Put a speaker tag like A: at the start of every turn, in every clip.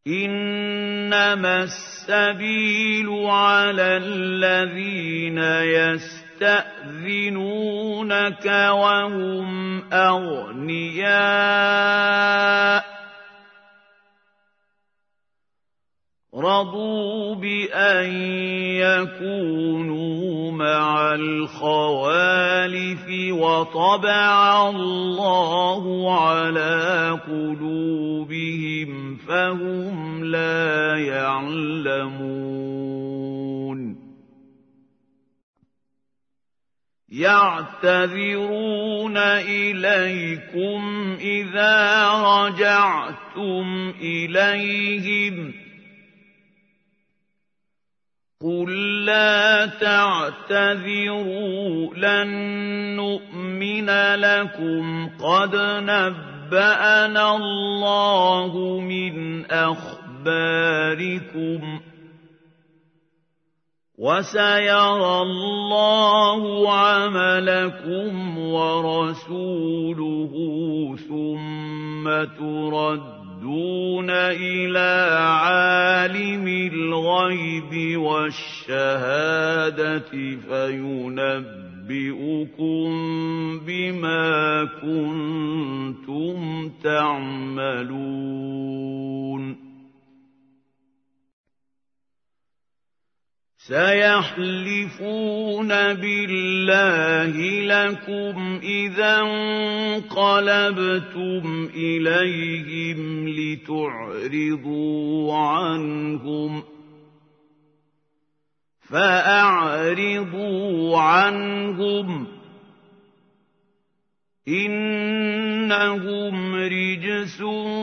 A: إنما السبيل على الذين يستأذنونك وهم أغنياء رضوا بأن يكونوا مع الخوالف وطبع الله على قلوبهم فهم لا يعلمون يعتذرون إليكم إذا رجعتم إليهم قل لا تعتذروا لن نؤمن لكم قد نبأنا الله من أخباركم وسيرى الله عملكم ورسوله ثم تردون إلى عالم الغيب والشهادة فينبئكم بما كنتم تعملون سيحلفون بالله لكم إذا انقلبتم إليهم لتعرضوا عنهم فأعرضوا عنهم إنهم رجس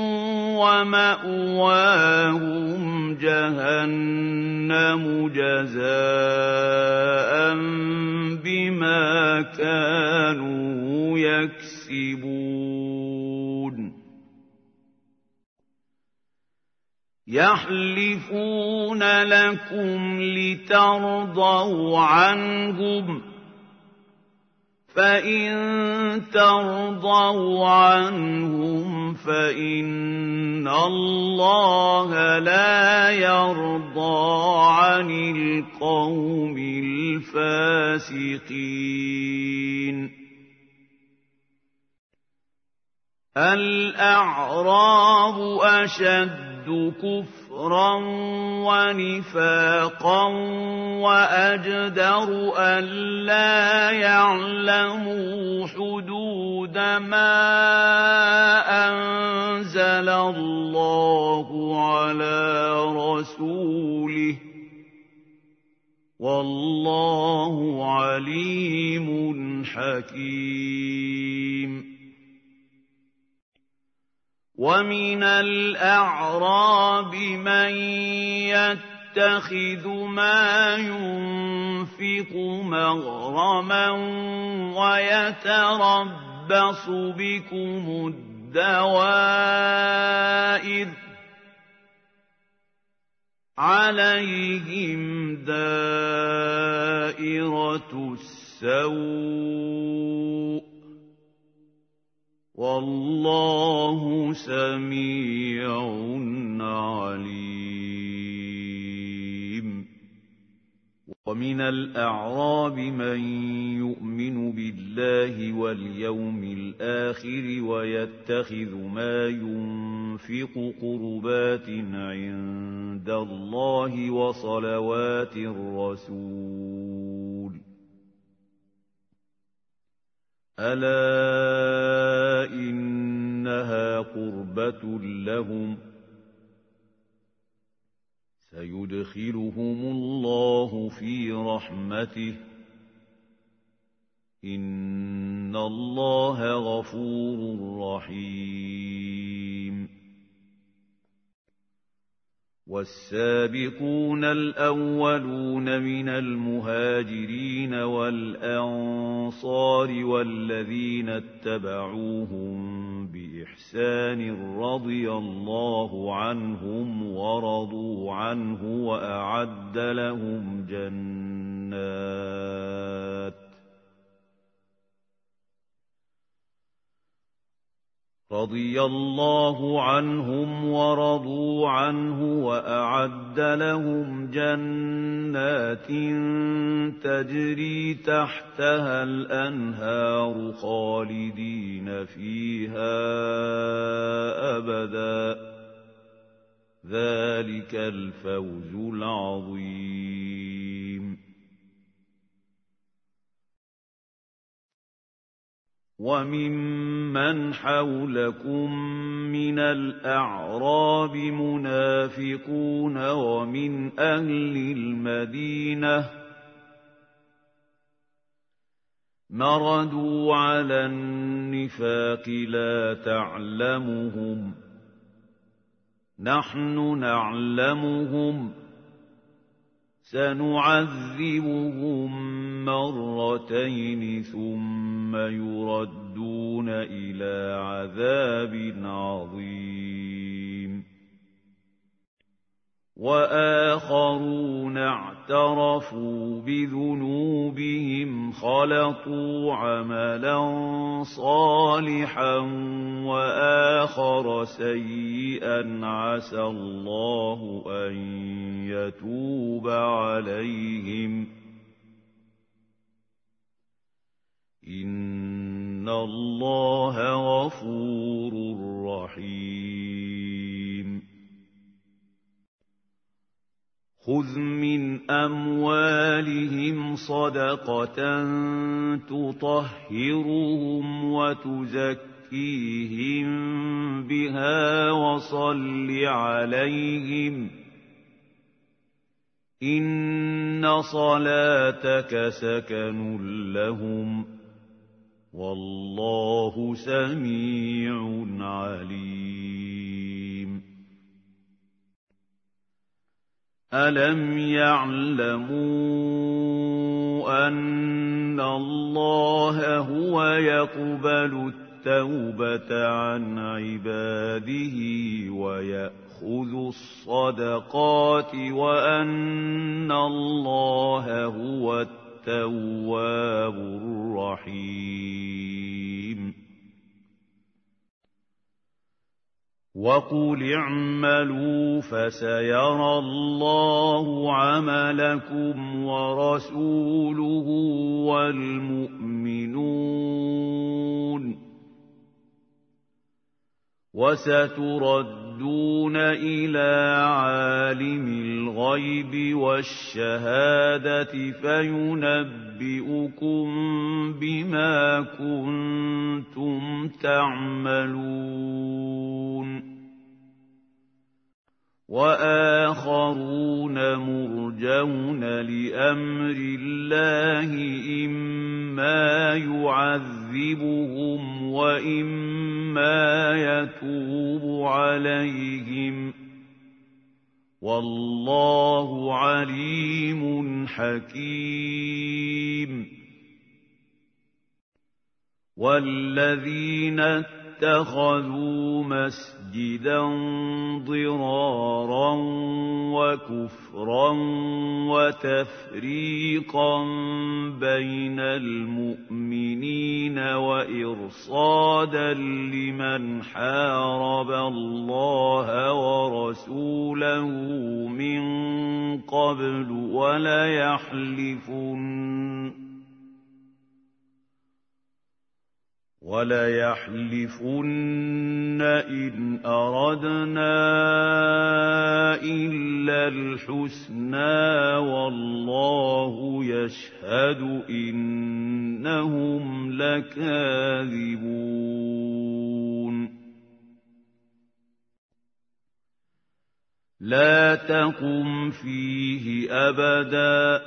A: ومأواهم جهنم جزاء بما كانوا يكسبون يحلفون لكم لترضوا عنهم فإن ترضوا عنهم فإن الله لا يرضى عن القوم الفاسقين الأعراب أشد كفرا ونفاقا وأجدر ألا يعلموا حدود ما أنزل الله على رسوله والله عليم حكيم ومن الأعراب من يتخذ ما ينفق مغرما ويتربص بكم الدوائر عليهم دائرة السوء والله سميع عليم ومن الأعراب من يؤمن بالله واليوم الآخر ويتخذ ما ينفق قربات عند الله وصلوات الرسول ألا إنها قربة لهم سيدخلهم الله في رحمته إن الله غفور رحيم والسابقون الأولون من المهاجرين والأنصار والذين اتبعوهم بإحسان رضي الله عنهم ورضوا عنه وأعد لهم رضي الله عنهم ورضوا عنه وأعد لهم جنات تجري تحتها الأنهار خالدين فيها أبدا ذلك الفوز العظيم وممن حولكم من الأعراب منافقون ومن أهل المدينة مردوا على النفاق لا تعلمهم نحن نعلمهم سنعذبهم مرتين ثم يردون إلى عذاب عظيم وآخرون اعترفوا بذنوبهم خلطوا عملا صالحا وآخر سيئا عسى الله أن يتوب عليهم إن الله غفور رحيم خذ من أموالهم صدقة تطهرهم وتزكيهم بها وصل عليهم إن صلاتك سكن لهم والله سميع عليم ألم يعلموا أن الله هو يقبل التوبة عن عباده ويأخذ الصدقات وأن الله هو التواب الرحيم وقل اعملوا فسيرى الله عملكم ورسوله والمؤمنون وستردون إلى عالم الغيب والشهادة فينبئكم بما كنتم تعملون وآخرون مرجون لأمر الله إما يعذبهم وإما يتوب عليهم والله عليم حكيم والذين اتخذوا مسجدا ضرارا وكفرا وتفريقا بين المؤمنين وإرصادا لمن حارب الله ورسوله من قبل وليحلفن إن أردنا إلا الحسنى والله يشهد إنهم لكاذبون لا تقم فيه أبداً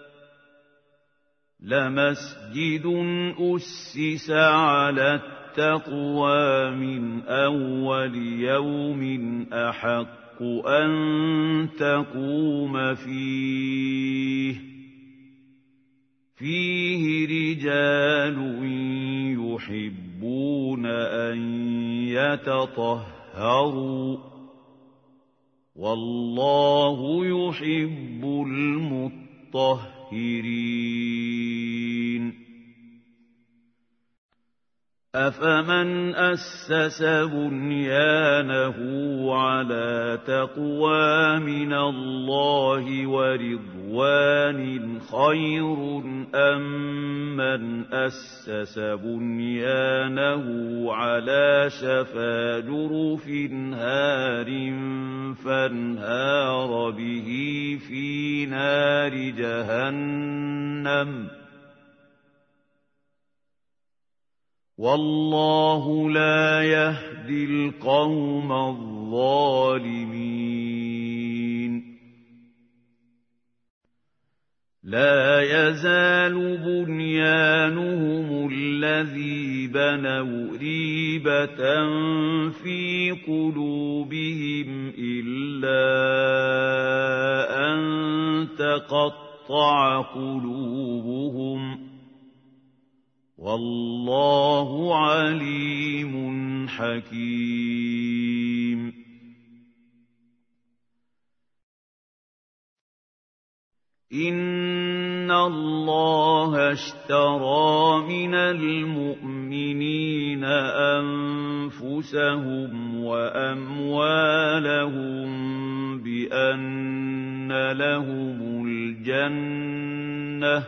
A: لمسجد أسس على التقوى من أول يوم أحق أن تقوم فيه رجال يحبون أن يتطهروا والله يحب المطهرين أَفَمَنْ أَسَّسَ بُنْيَانَهُ عَلَىٰ تَقْوَىٰ مِنَ اللَّهِ وَرِضْوَانٍ خَيْرٌ أَم مَّنْ أَسَّسَ بُنْيَانَهُ عَلَىٰ شَفَا جُرُفٍ هَارٍ فَانْهَارَ بِهِ فِي نَارِ جَهَنَّمَ ۗ وَاللَّهُ لَا يَهْدِي الْقَوْمَ الظَّالِمِينَ لَا يَزَالُ بُنْيَانُهُمُ الَّذِي بَنَوْا رِيبَةً فِي قُلُوبِهِمْ إِلَّا أَن تَقَطَّعَ قُلُوبُهُمْ ۗ وَاللَّهُ عَلِيمٌ حَكِيمٌ إِنَّ اللَّهَ اشْتَرَىٰ مِنَ الْمُؤْمِنِينَ أَنفُسَهُمْ وَأَمْوَالَهُم بِأَنَّ لَهُمُ الْجَنَّةَ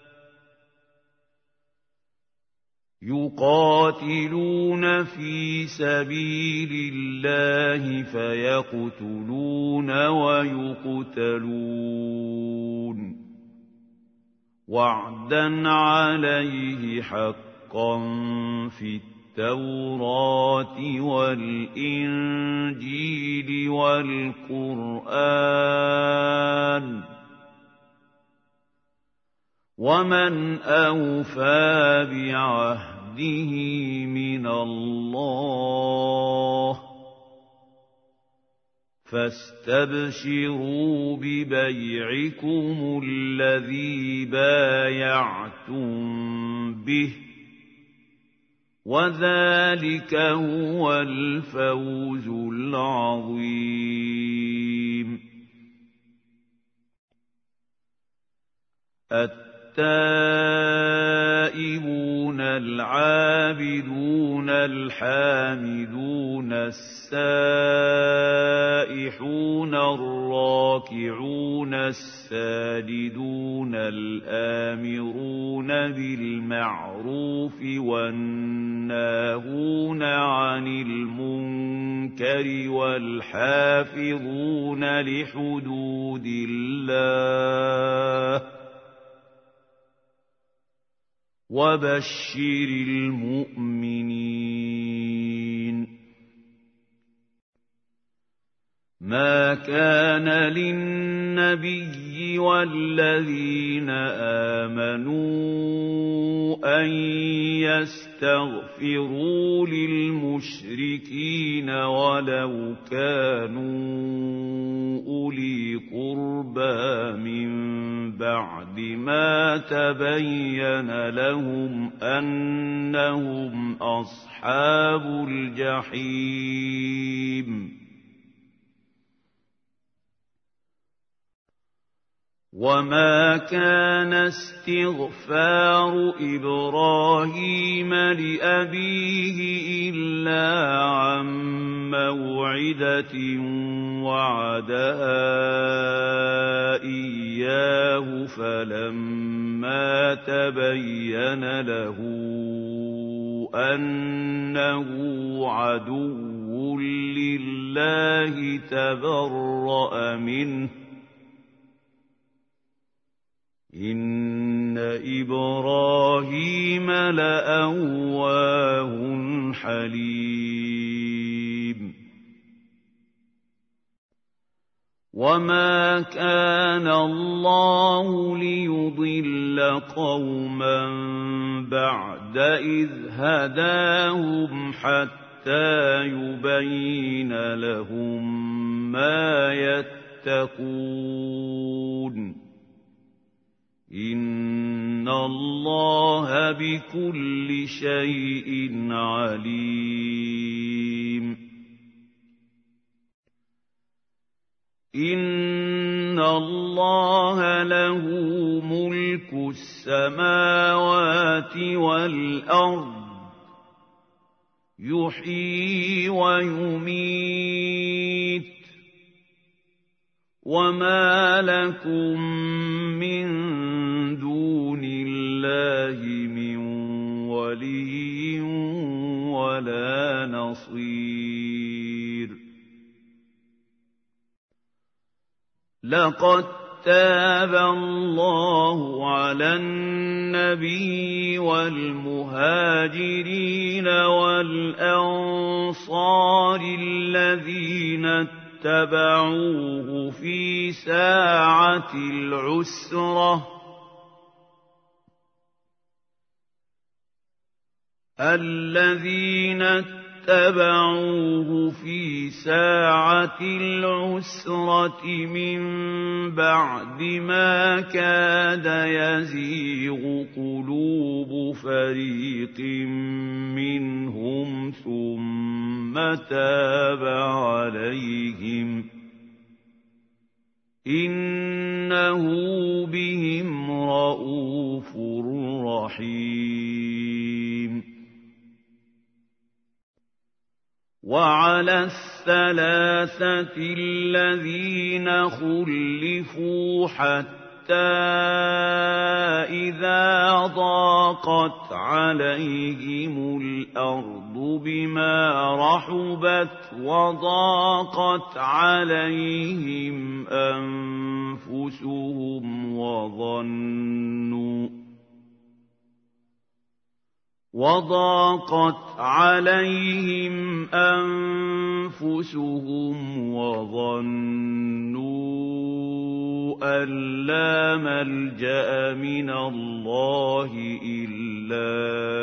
A: يُقَاتِلُونَ فِي سَبِيلِ اللَّهِ فَيَقْتُلُونَ وَيُقْتَلُونَ وَعْدًا عَلَيْهِ حَقًّا فِي التَّوْرَاةِ وَالْإِنجِيلِ وَالْقُرْآنِ ۚ وَمَنْ أَوْفَىٰ بِعَهْدِهِ مِنَ اللَّهِ ۚ فَاسْتَبْشِرُوا بِبَيْعِكُمُ الَّذِي بَايَعْتُم بِهِ ۚ وَذَٰلِكَ هُوَ الْفَوْزُ الْعَظِيمُ التائبون العابدون الحامدون السائحون الراكعون الساجدون الآمرون بالمعروف والناهون عن المنكر والحافظون لحدود الله وَبَشِّرِ الْمُؤْمِنِينَ مَا كَانَ لِلنَّبِيِّ وَالَّذِينَ آمَنُوا أَن يَسْتَغْفِرُوا لِلْمُشْرِكِينَ وَلَوْ كَانُوا أُولِي قُرْبَىٰ مِن بَعْدِ مَا تَبَيَّنَ لَهُمْ أَنَّهُمْ أَصْحَابُ الْجَحِيمِ وَمَا كَانَ اسْتِغْفَارُ إِبْرَاهِيمَ لِأَبِيهِ إِلَّا عَن مَّوْعِدَةٍ وَعَدَهَا إِيَّاهُ فَلَمَّا تَبَيَّنَ لَهُ أَنَّهُ عَدُوٌّ لِّلَّهِ تَبَرَّأَ مِنْهُ ۚ إِنَّ إِبْرَاهِيمَ لَأَوَّاهٌ حَلِيمٌ وَمَا كَانَ اللَّهُ لِيُضِلَّ قَوْمًا بَعْدَ إِذْ هَدَاهُمْ حَتَّىٰ يُبَيِّنَ لَهُم مَّا يَتَّقُونَ إِنَّ اللَّهَ بِكُلِّ شَيْءٍ عَلِيمٌ إِنَّ اللَّهَ لَهُ مُلْكُ السَّمَاوَاتِ وَالْأَرْضِ يحيي ويميت وما لكم من دون الله من ولي ولا نصير لقد تاب الله على النبي والمهاجرين والأنصار الذين اتبعوه في ساعة العسرة من بعد ما كاد يزيغ قلوب فريق منهم ثم تاب عليهم إنه بهم رءوف رحيم وعلى الثلاثة الذين خلفوا حتى إذا ضاقت عليهم الأرض بما رحبت وضاقت عليهم أنفسهم وظنوا أن لا ملجأ من الله إلا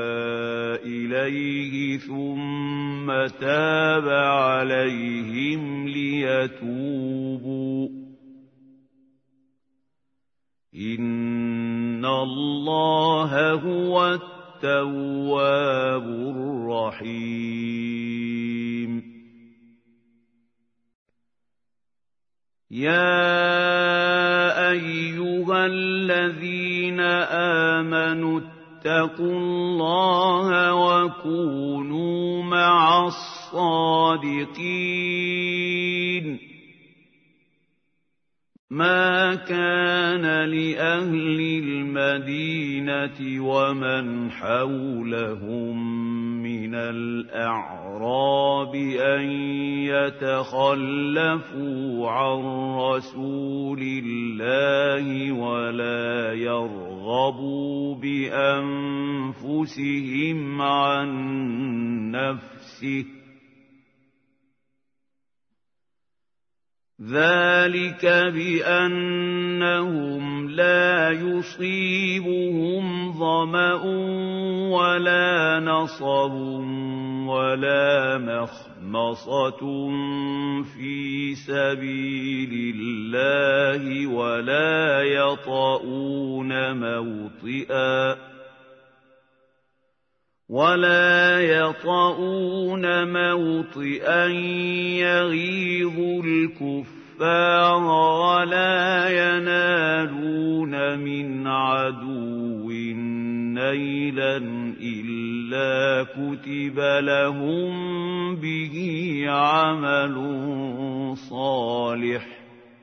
A: إليه ثم تاب عليهم ليتوبوا إن الله هو التواب الرحيم يا أيها الذين آمنوا اتقوا الله وكونوا مع الصادقين ما كان لأهل المدينة ومن حولهم من الأعراب أن يتخلفوا عن رسول الله ولا يرغبوا بأنفسهم عن نفسه ذلك بأنهم لا يصيبهم ظمأ ولا نصب ولا مخمصة في سبيل الله ولا يطؤون موطئا يغيظ الكفار ولا ينالون من عدو نيلا إلا كتب لهم به عمل صالح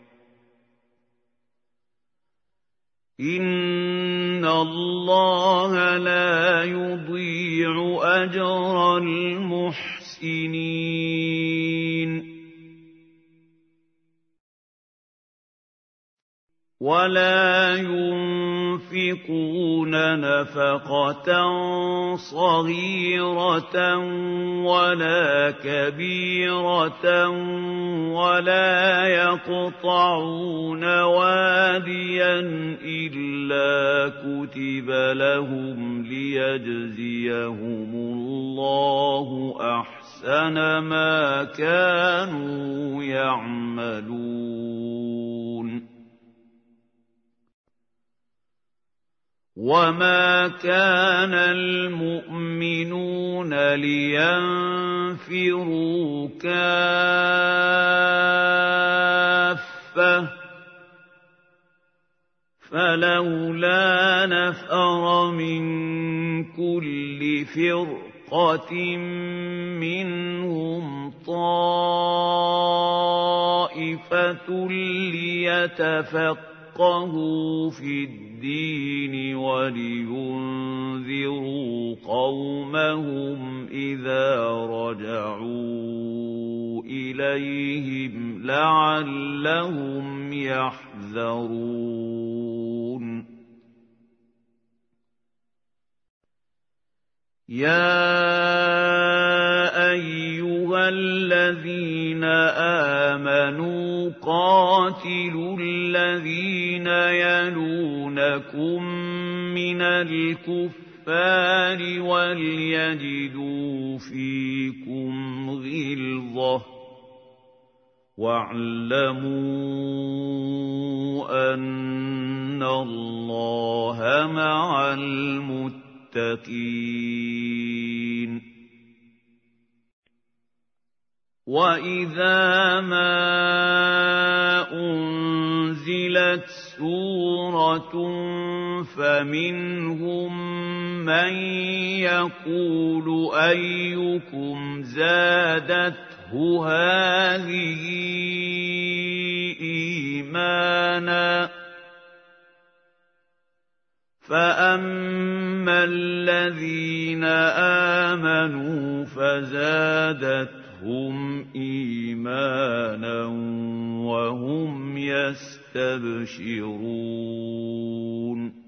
A: إن الله لا يضيع أجر المحسنين ولا ينفقون نفقة صغيرة ولا كبيرة ولا يقطعون واديا إلا كتب لهم ليجزيهم الله أحسن ما كانوا يعملون وما كان المؤمنون لينفروا كافة فلولا نفر من كل فرقة فِرْقَةٍ مِّنْهُمْ طَائِفَةٌ لِيَتَفَقَّهُوا فِي الدِّينِ وَلِيُنذِرُوا قَوْمَهُمْ إِذَا رَجَعُوا إِلَيْهِمْ لَعَلَّهُمْ يَحْذَرُونَ يَا أَيُّهَا الَّذِينَ آمَنُوا قَاتِلُوا الَّذِينَ يَلُونَكُم مِّنَ الْكُفَّارِ وَلْيَجِدُوا فِيكُمْ غِلْظَةً وَاعْلَمُوا أَنَّ اللَّهَ مَعَ الْمُتَّقِينَ وَإِذَا مَا أُنزِلَتْ سُورَةٌ فَمِنْهُم مَّن يَقُولُ أَيُّكُمْ زَادَتْهُ هَٰذِهِ إِيمَانًا فَأَمَّا الَّذِينَ آمَنُوا فَزَادَتْهُمْ إِيمَانًا وَهُمْ يَسْتَبْشِرُونَ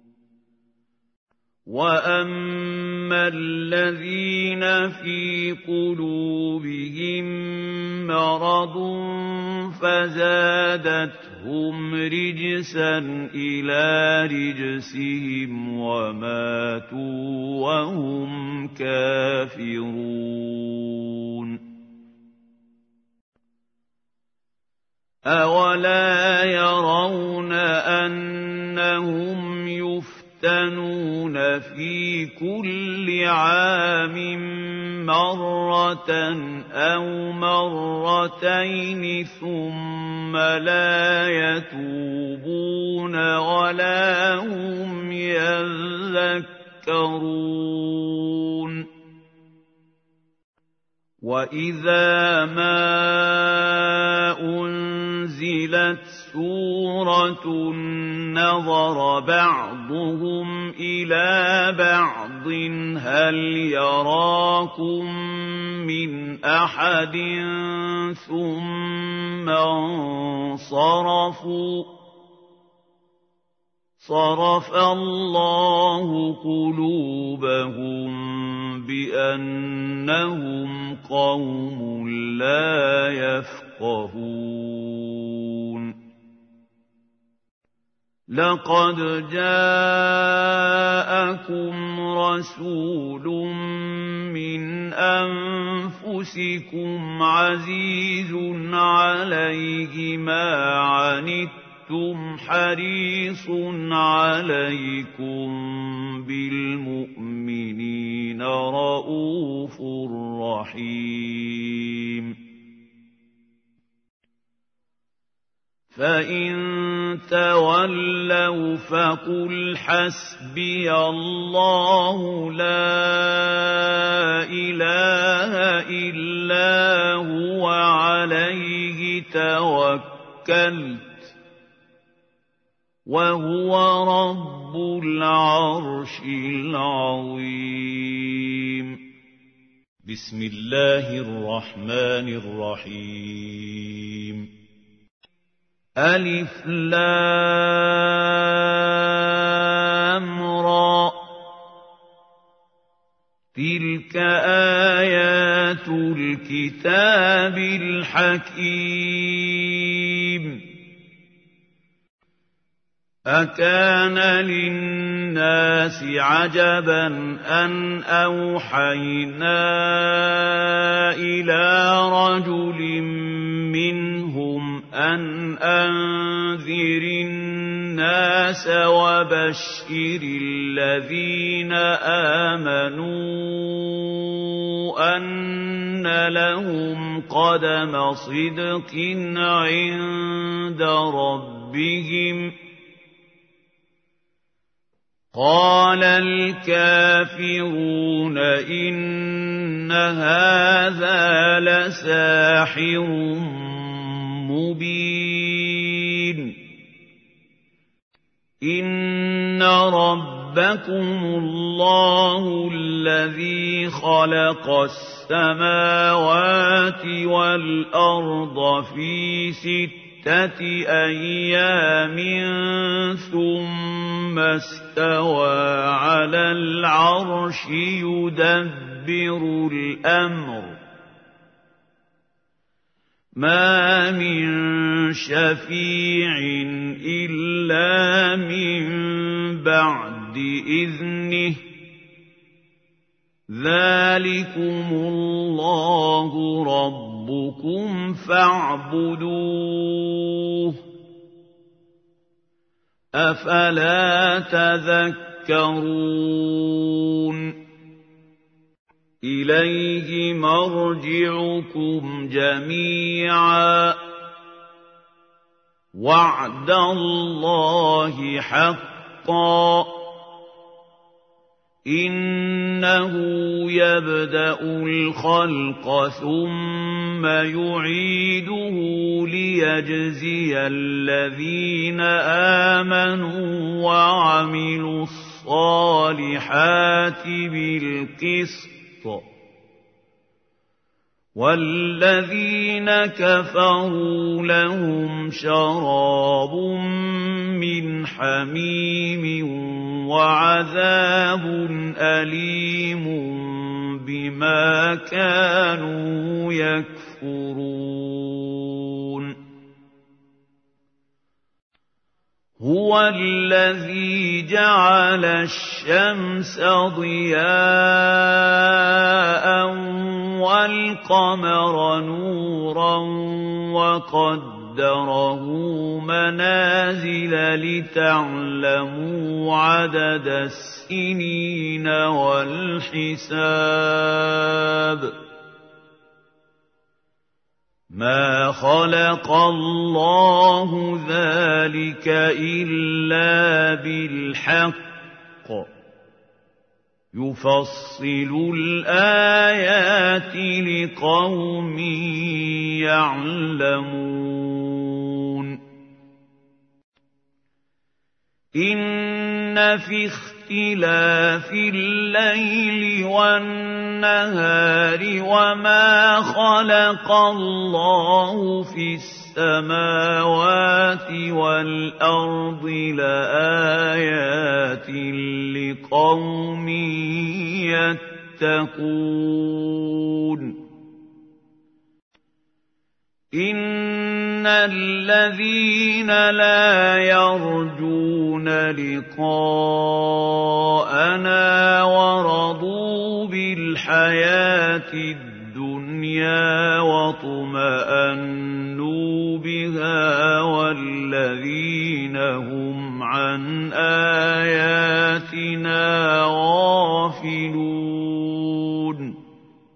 A: وَأَمَّا الَّذِينَ فِي قُلُوبِهِم مَّرَضٌ فَزَادَتْهُمْ رِجْسًا إِلَىٰ رِجْسِهِمْ وَمَاتُوا وَهُمْ كَافِرُونَ أَوَلَا يَرَوْنَ أَنَّهُمْ يُفْتَنُونَ فِي كُلِّ عَامٍ مَّرَّةً أَوْ مَرَّتَيْنِ ثُمَّ لَا يَتُوبُونَ وَلَا هُمْ يَذَّكَّرُونَ وَإِذَا مَا أُنزِلَتْ سُورَةٌ نَّظَرَ بَعْضُهُمْ إِلَىٰ بَعْضٍ هَلْ يَرَاكُم مِّنْ أَحَدٍ ثُمَّ انصَرَفُوا صَرَفَ اللَّهُ قُلُوبَهُم بِأَنَّهُمْ قَوْمٌ لَّا يَفْقَهُونَ لَقَدْ جَاءَكُمْ رَسُولٌ مِّنْ أَنفُسِكُمْ عَزِيزٌ عَلَيْهِ مَا عَنِتُّمْ حَرِيصٌ عَلَيْكُم بِالْمُؤْمِنِينَ رَءُوفٌ رَّحِيمٌ فَإِن تَوَلَّوْا فَقُلْ حَسْبِيَ اللَّهُ لَا إِلَٰهَ إِلَّا هُوَ عَلَيْهِ تَوَكَّلْتُ وَهُوَ رَبُّ الْعَرْشِ الْعَظِيمِ بسم الله الرحمن الرحيم ألف لام را تلك آيات الكتاب الحكيم أكان للناس عجبا أن أوحينا إلى رجل منهم أن أنذر الناس وبشر الذين آمنوا أن لهم قدم صدق عند ربهم قال الكافرون إن هذا لساحر مبين إن ربكم الله الذي خلق السماوات والأرض في 6 أيام ثم استوى على العرش يدبر الأمر ما من شفيع إلا من بعد إذنه ذلكم الله ربكم فاعبدوه أفلا تذكرون إليه مرجعكم جميعا وعد الله حقا إنه يبدأ الخلق ثم يعيده ليجزي الذين آمنوا وعملوا الصالحات بالقسط والذين كفروا لهم شراب من حميم وعذاب أليم بما كانوا يكفرون هو الذي جعل الشمس ضياء والقمر نورا وقدره منازل لتعلموا عدد السنين والحساب ما خلق الله ذلك إلا بالحق يفصل الآيات لقوم يعلمون إن في اختلاف الليل والنهار وما خلق الله في السماوات والأرض لآيات لقوم يتقون إن الذين لا يرجون لقاءنا ورضوا بالحياة الدنيا واطمأنوا بها والذين هم عن آياتنا غافلون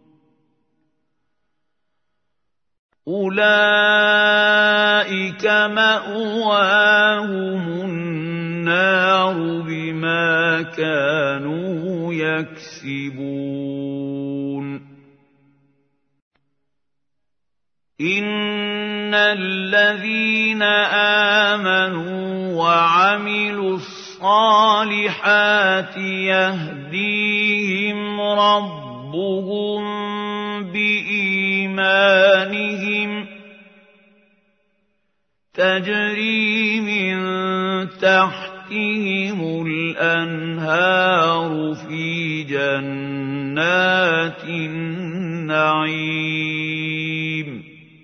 A: أولئك مأواهم النار بما كانوا يكسبون إن الذين آمنوا وعملوا الصالحات يهديهم ربهم بإيمانهم تجري من تحتهم الأنهار في جنات النعيم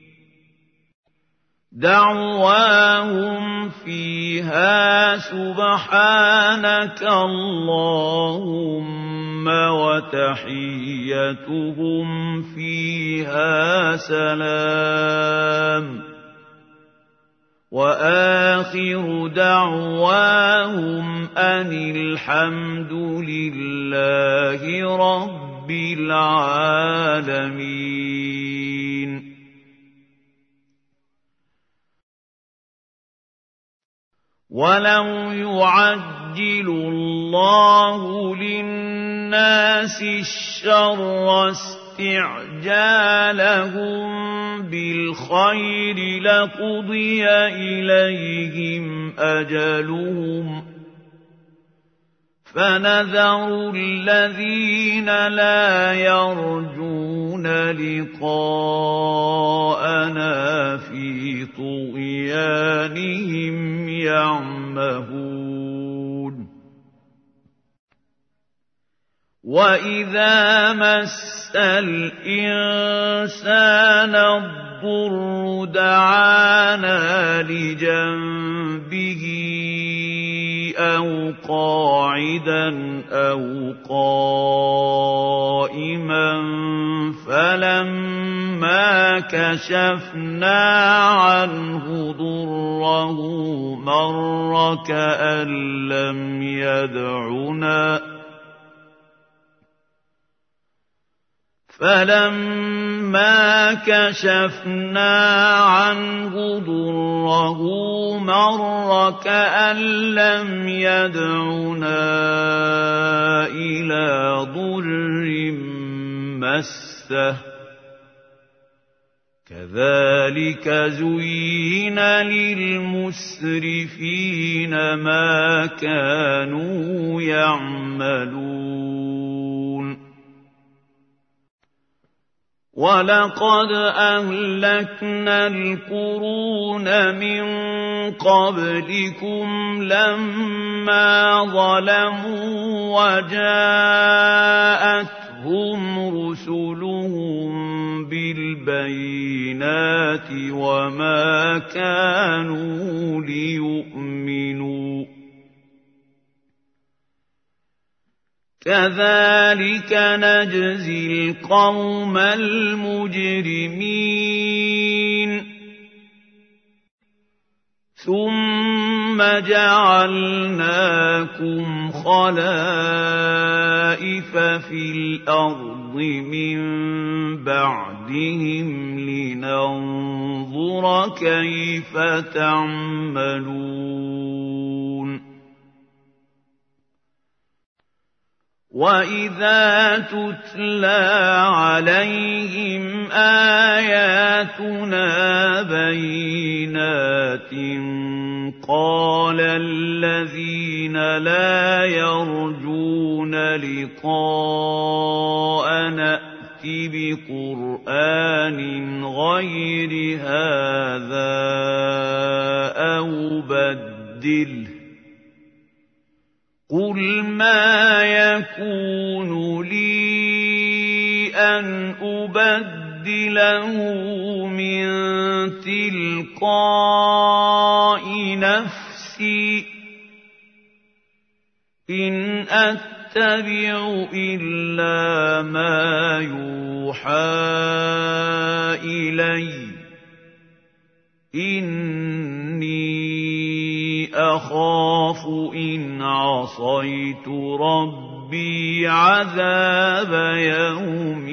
A: دعواهم فيها سبحانك اللهم وتحيتهم فيها سلام وآخر دعواهم أن الحمد لله رب العالمين وَلَوْ يُعَجِّلُ اللَّهُ لِلنَّاسِ الشَّرَّ اسْتِعْجَالَهُم بِالْخَيْرِ لَقُضِيَ إِلَيْهِمْ أَجَلُهُمْ ۖ فَنَذَرُ الَّذِينَ لَا يَرْجُونَ لِقَاءَنَا فِي طُغْيَانِهِمْ يَعْمَهُونَ وَإِذَا مَسَّ الْإِنسَانَ الضُّرُّ دَعَانَا لِجَنبِهِ أَوْ قَاعِدًا أَوْ قَائِمًا فَلَمَّا كَشَفْنَا عَنْهُ ضُرَّهُ مَرَّ كَأَن لَّمْ يَدْعُنَا إِلَىٰ ضُرٍّ مَّسَّهُ ۚ كَذَٰلِكَ زُيِّنَ لِلْمُسْرِفِينَ مَا كَانُوا يَعْمَلُونَ وَلَقَدْ أَهْلَكْنَا الْقُرُونَ مِن قَبْلِكُمْ لَمَّا ظَلَمُوا وَجَاءَتْهُمْ رُسُلُهُم بِالْبَيِّنَاتِ وَمَا كَانُوا لِيُؤْمِنُوا ۚ كَذَٰلِكَ نَجْزِي الْقَوْمَ الْمُجْرِمِينَ ثُمَّ جَعَلْنَاكُمْ خَلَائِفَ فِي الْأَرْضِ مِن بَعْدِهِمْ لِنَنظُرَ كَيْفَ تَعْمَلُونَ وَإِذَا تُتْلَىٰ عَلَيْهِمْ آيَاتُنَا بَيِّنَاتٍ قَالَ الَّذِينَ لَا يَرْجُونَ لِقَاءَنَا ائْتِ بِقُرْآنٍ غَيْرِ هَٰذَا أَوْ بَدِّلْهُ ۚ قُلْ مَا يَكُونُ لِي أَنْ أُبَدِّلَهُ مِن تِلْقَاءِ نَفْسِي ۖ إِنْ أَتَّبِعُ إِلَّا مَا يُوحَىٰ إِلَيَّ ۖ إِنِّي أَخَافُ إِنْ عَصَيْتُ رَبِّي عَذَابَ يَوْمٍ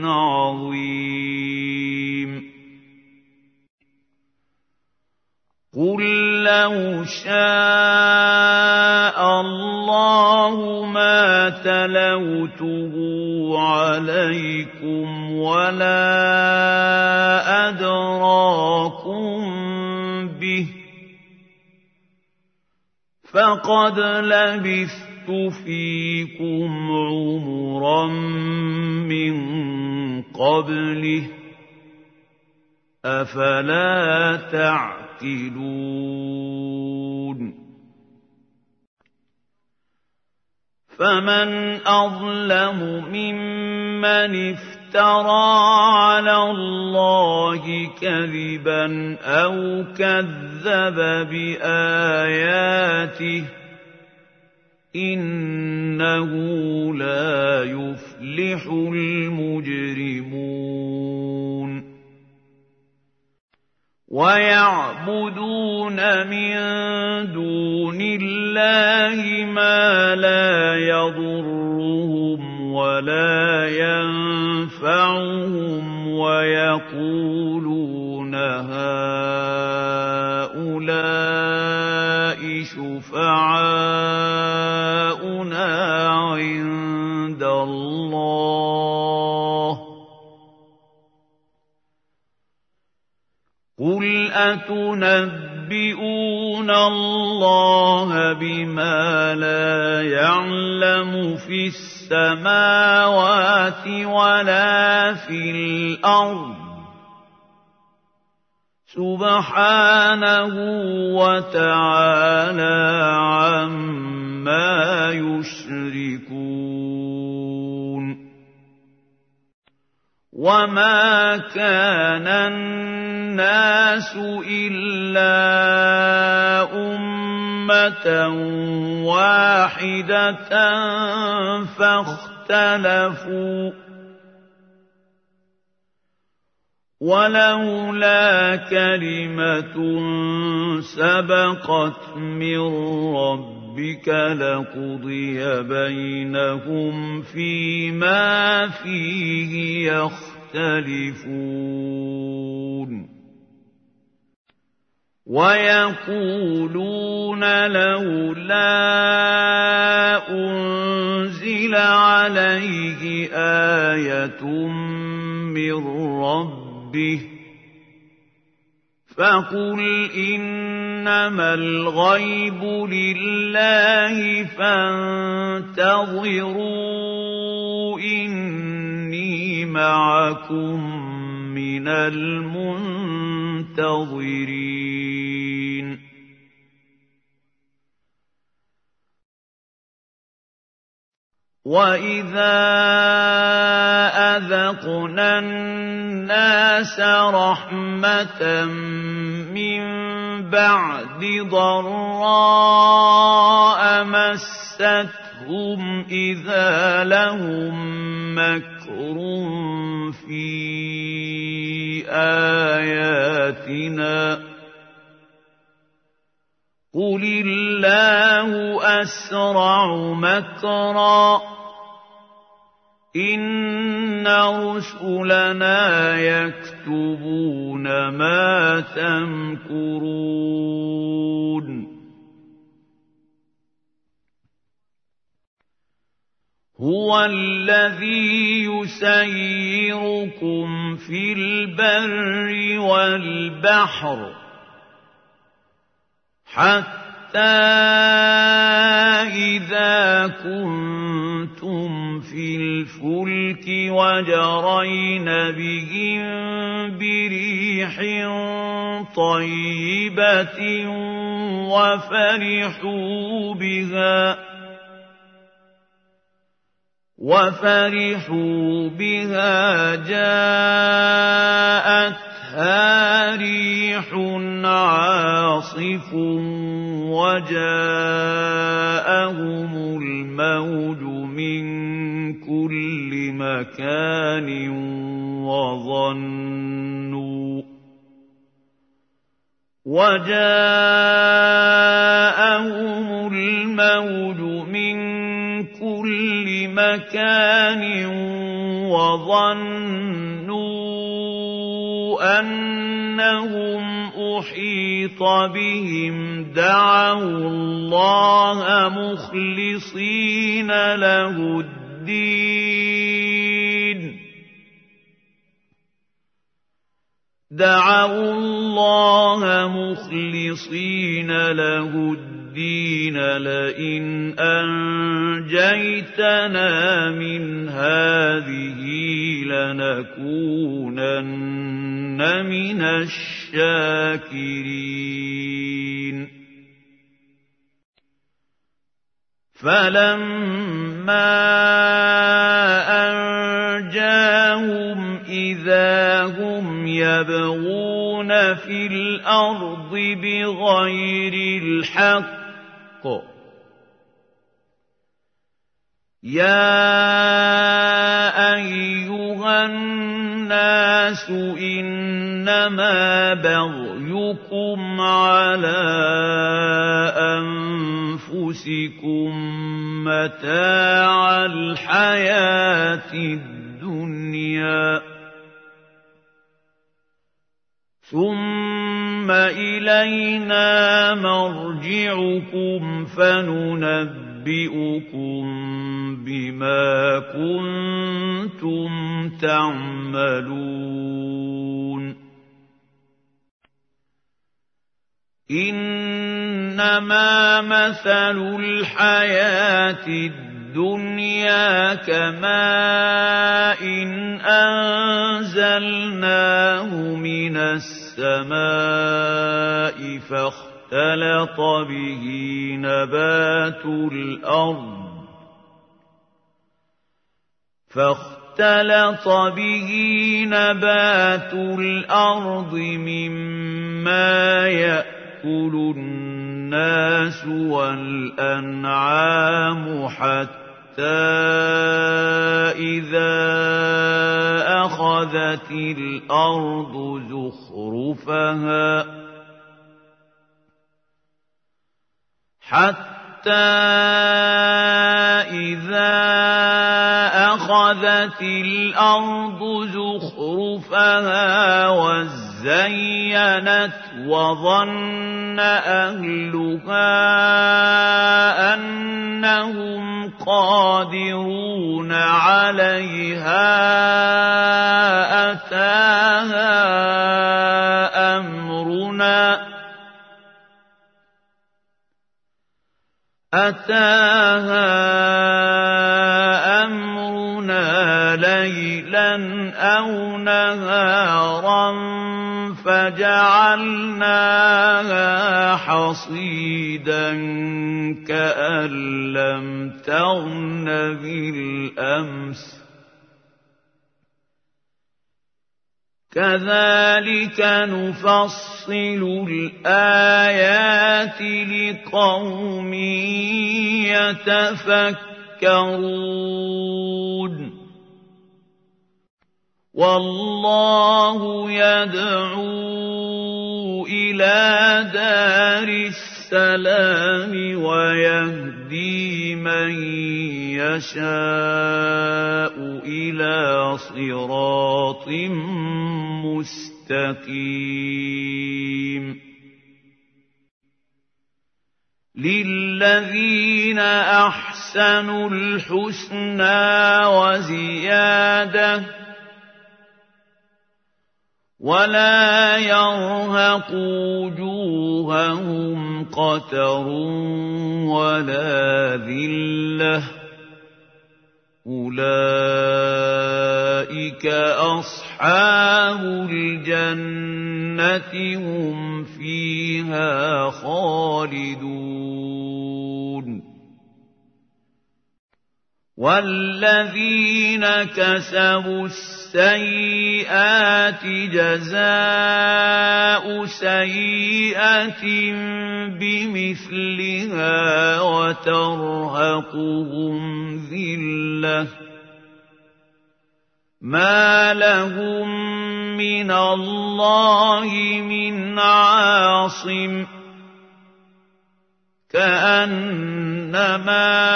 A: عَظِيمٍ قُل لَّوْ شَاءَ اللَّهُ مَا تَلَوْتُهُ عَلَيْكُمْ وَلَا أَدْرَاكُم بِهِ ۖ فَقَدْ لَبِثْتُ فِيكُمْ عُمُرًا مِّن قَبْلِهِ ۚ أَفَلَا تَعْقِلُونَ فَمَنْ أَظْلَمُ مِمَّنِ افْتَرَىٰ عَلَى اللَّهِ كَذِبًا أَوْ كَذَّبَ بِآيَاتِهِ ۚ إِنَّهُ لَا يُفْلِحُ الْمُجْرِمُونَ وَيَعْبُدُونَ مِن دُونِ اللَّهِ مَا لَا يَضُرُّهُمْ وَلَا يَنفَعُهُمْ وَيَقُولُونَ هَٰؤُلَاءِ أَتُنَبِّئُونَ اللَّهَ بِمَا لَا يَعْلَمُ فِي السَّمَاوَاتِ وَلَا فِي الْأَرْضِ سُبْحَانَهُ وَتَعَالَى عَمَّا يُشْرِكُونَ وَمَا كَانَ النَّاسُ إِلَّا أُمَّةً وَاحِدَةً فَاخْتَلَفُوا وَلَوْلَا كَلِمَةٌ سَبَقَتْ مِن رَّبِّكَ لَقُضِيَ بَيْنَهُمْ فِيمَا فِيهِ يَخْتَلِفُونَ وَيَقُولُونَ لَوْلَا أُنزِلَ عَلَيْهِ آيَةٌ مِّن رَّبِّهِ فَقُلْ إِنَّمَا الْغَيْبُ لِلَّهِ فَانتَظِرُوا إِنِّي مَعَكُم مِّنَ الْمُنتَظِرِينَ وَإِذَا أَذَقْنَا النَّاسَ رَحْمَةً مِّن بَعْدِ ضَرَّاءَ مَسَّتْهُمْ إِذَا لَهُم مَّكْرٌ فِي آيَاتِنَا قُلِ اللَّهُ أَسْرَعُ مَكْرًا إِنَّ رُسُلَنَا يَكْتُبُونَ مَا تَمْكُرُونَ هُوَ الَّذِي يُسَيِّرُكُمْ فِي الْبَرِّ وَالْبَحْرِ حَتَّى إِذَا كُنتُمْ فِي الْفُلْكِ وَجَرَيْنَ بِهِم بِرِيحٍ طَيِّبَةٍ وَفَرِحُوا بِهَا جَاءَتْهَا رِيحٌ عَاصِفٌ وَجَاءَهُمُ الْمَوْجُ مِن كُلِّ مَكَانٍ وَظَنُّوا أَنَّهُمْ أُحِيطَ بِهِمْ دَعَوُا اللَّهَ مُخْلِصِينَ لَهُ الدِّينَ لَئِنْ أَنجَيْتَنَا مِنْ هَٰذِهِ لَنَكُونَنَّ مِنَ الشَّاكِرِينَ فَلَمَّا أَنجَاهُمْ إِذَا هُمْ يَبْغُونَ فِي الْأَرْضِ بِغَيْرِ الْحَقِّ يَا أَيُّهَا النَّاسُ إِنَّمَا بَغْيُكُمْ عَلَىٰ أَنفُسِكُم مَّتَاعَ الْحَيَاةِ الدُّنْيَا ثُمَّ إِلَيْنَا مَرْجِعُكُمْ فَنُنَبِّئُكُم بِمَا كُنتُمْ تَعْمَلُونَ إنما مثل الحياة الدنيا كماء أنزلناه من السماء فاختلط به نبات الأرض مما يأكل الناس والأنعام حتى إذا أخذت الأرض زخرفها وزينت وظن أهلها أنهم قادرون عليها أتاها أمرنا ليلا أو نهارا فجعلناها حصيدا كأن لم تغن بالأمس كذلك نفصل الآيات لقوم يتفكرون والله يدعو إلى دار السلام ويهدي من يشاء إلى صراط مستقيم للذين أحسنوا الحسنى وزيادة ولا يرهق وجوههم قتر ولا ذلة أولئك أصحاب الجنة هم فيها خالدون والذين كسبوا السيئات جزاء سيئة بمثلها وترهقهم ذلة ما لهم من الله من عاصم كأنما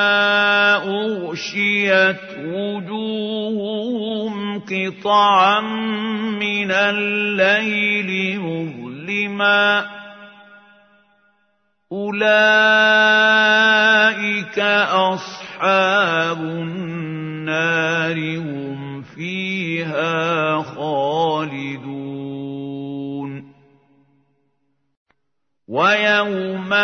A: أغشيت وجوههم قطعا من الليل مظلما أولئك أصحاب النار هم فيها خالدون ويوم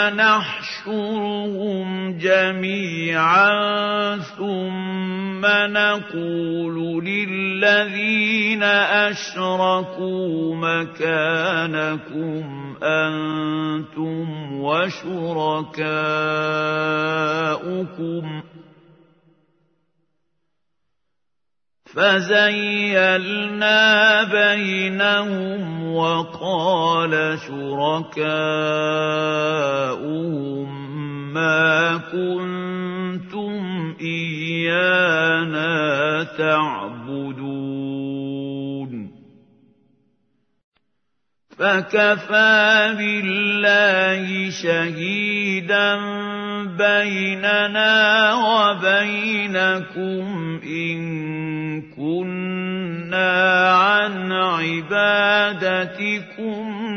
A: نحشرهم جميعا ثم نقول للذين أشركوا مكانكم أنتم وشركاؤكم فزيلنا بينهم وقال شركاؤهم ما كنتم إيانا تعبدون فكفى بالله شهيدا بيننا وبينكم إن كنا عن عبادتكم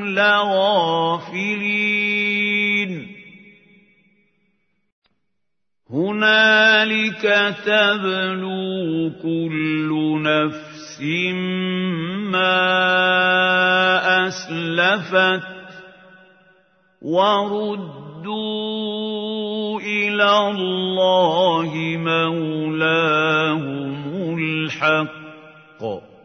A: لغافلين هنالك تبلو كل نفس ما أسلفت وَرُدُّوا إِلَى اللَّهِ مَوْلَاهُمُ الْحَقِّ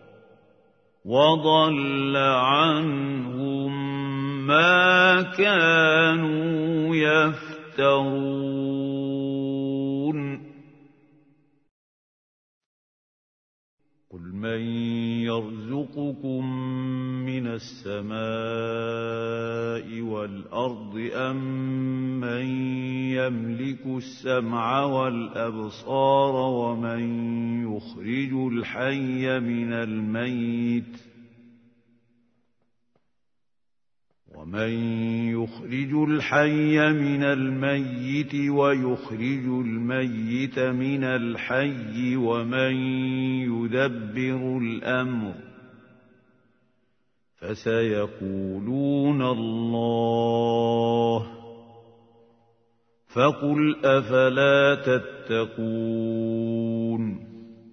A: وَضَلَّ عَنْهُم مَّا كَانُوا يَفْتَرُونَ قُلْ مَن يَرْزُقُكُم مِّنَ السَّمَاءِ وَالْأَرْضِ أَمَّن يَمْلِكُ السَّمْعَ وَالْأَبْصَارَ وَمَن يُخْرِجُ الْحَيَّ مِنَ الْمَيِّتِ وَيُخْرِجُ الْمَيِّتَ مِنَ الْحَيِّ وَمَن يُدَبِّرُ الْأَمْرَ ۚ فَسَيَقُولُونَ اللَّهُ ۚ فَقُلْ أَفَلَا تَتَّقُونَ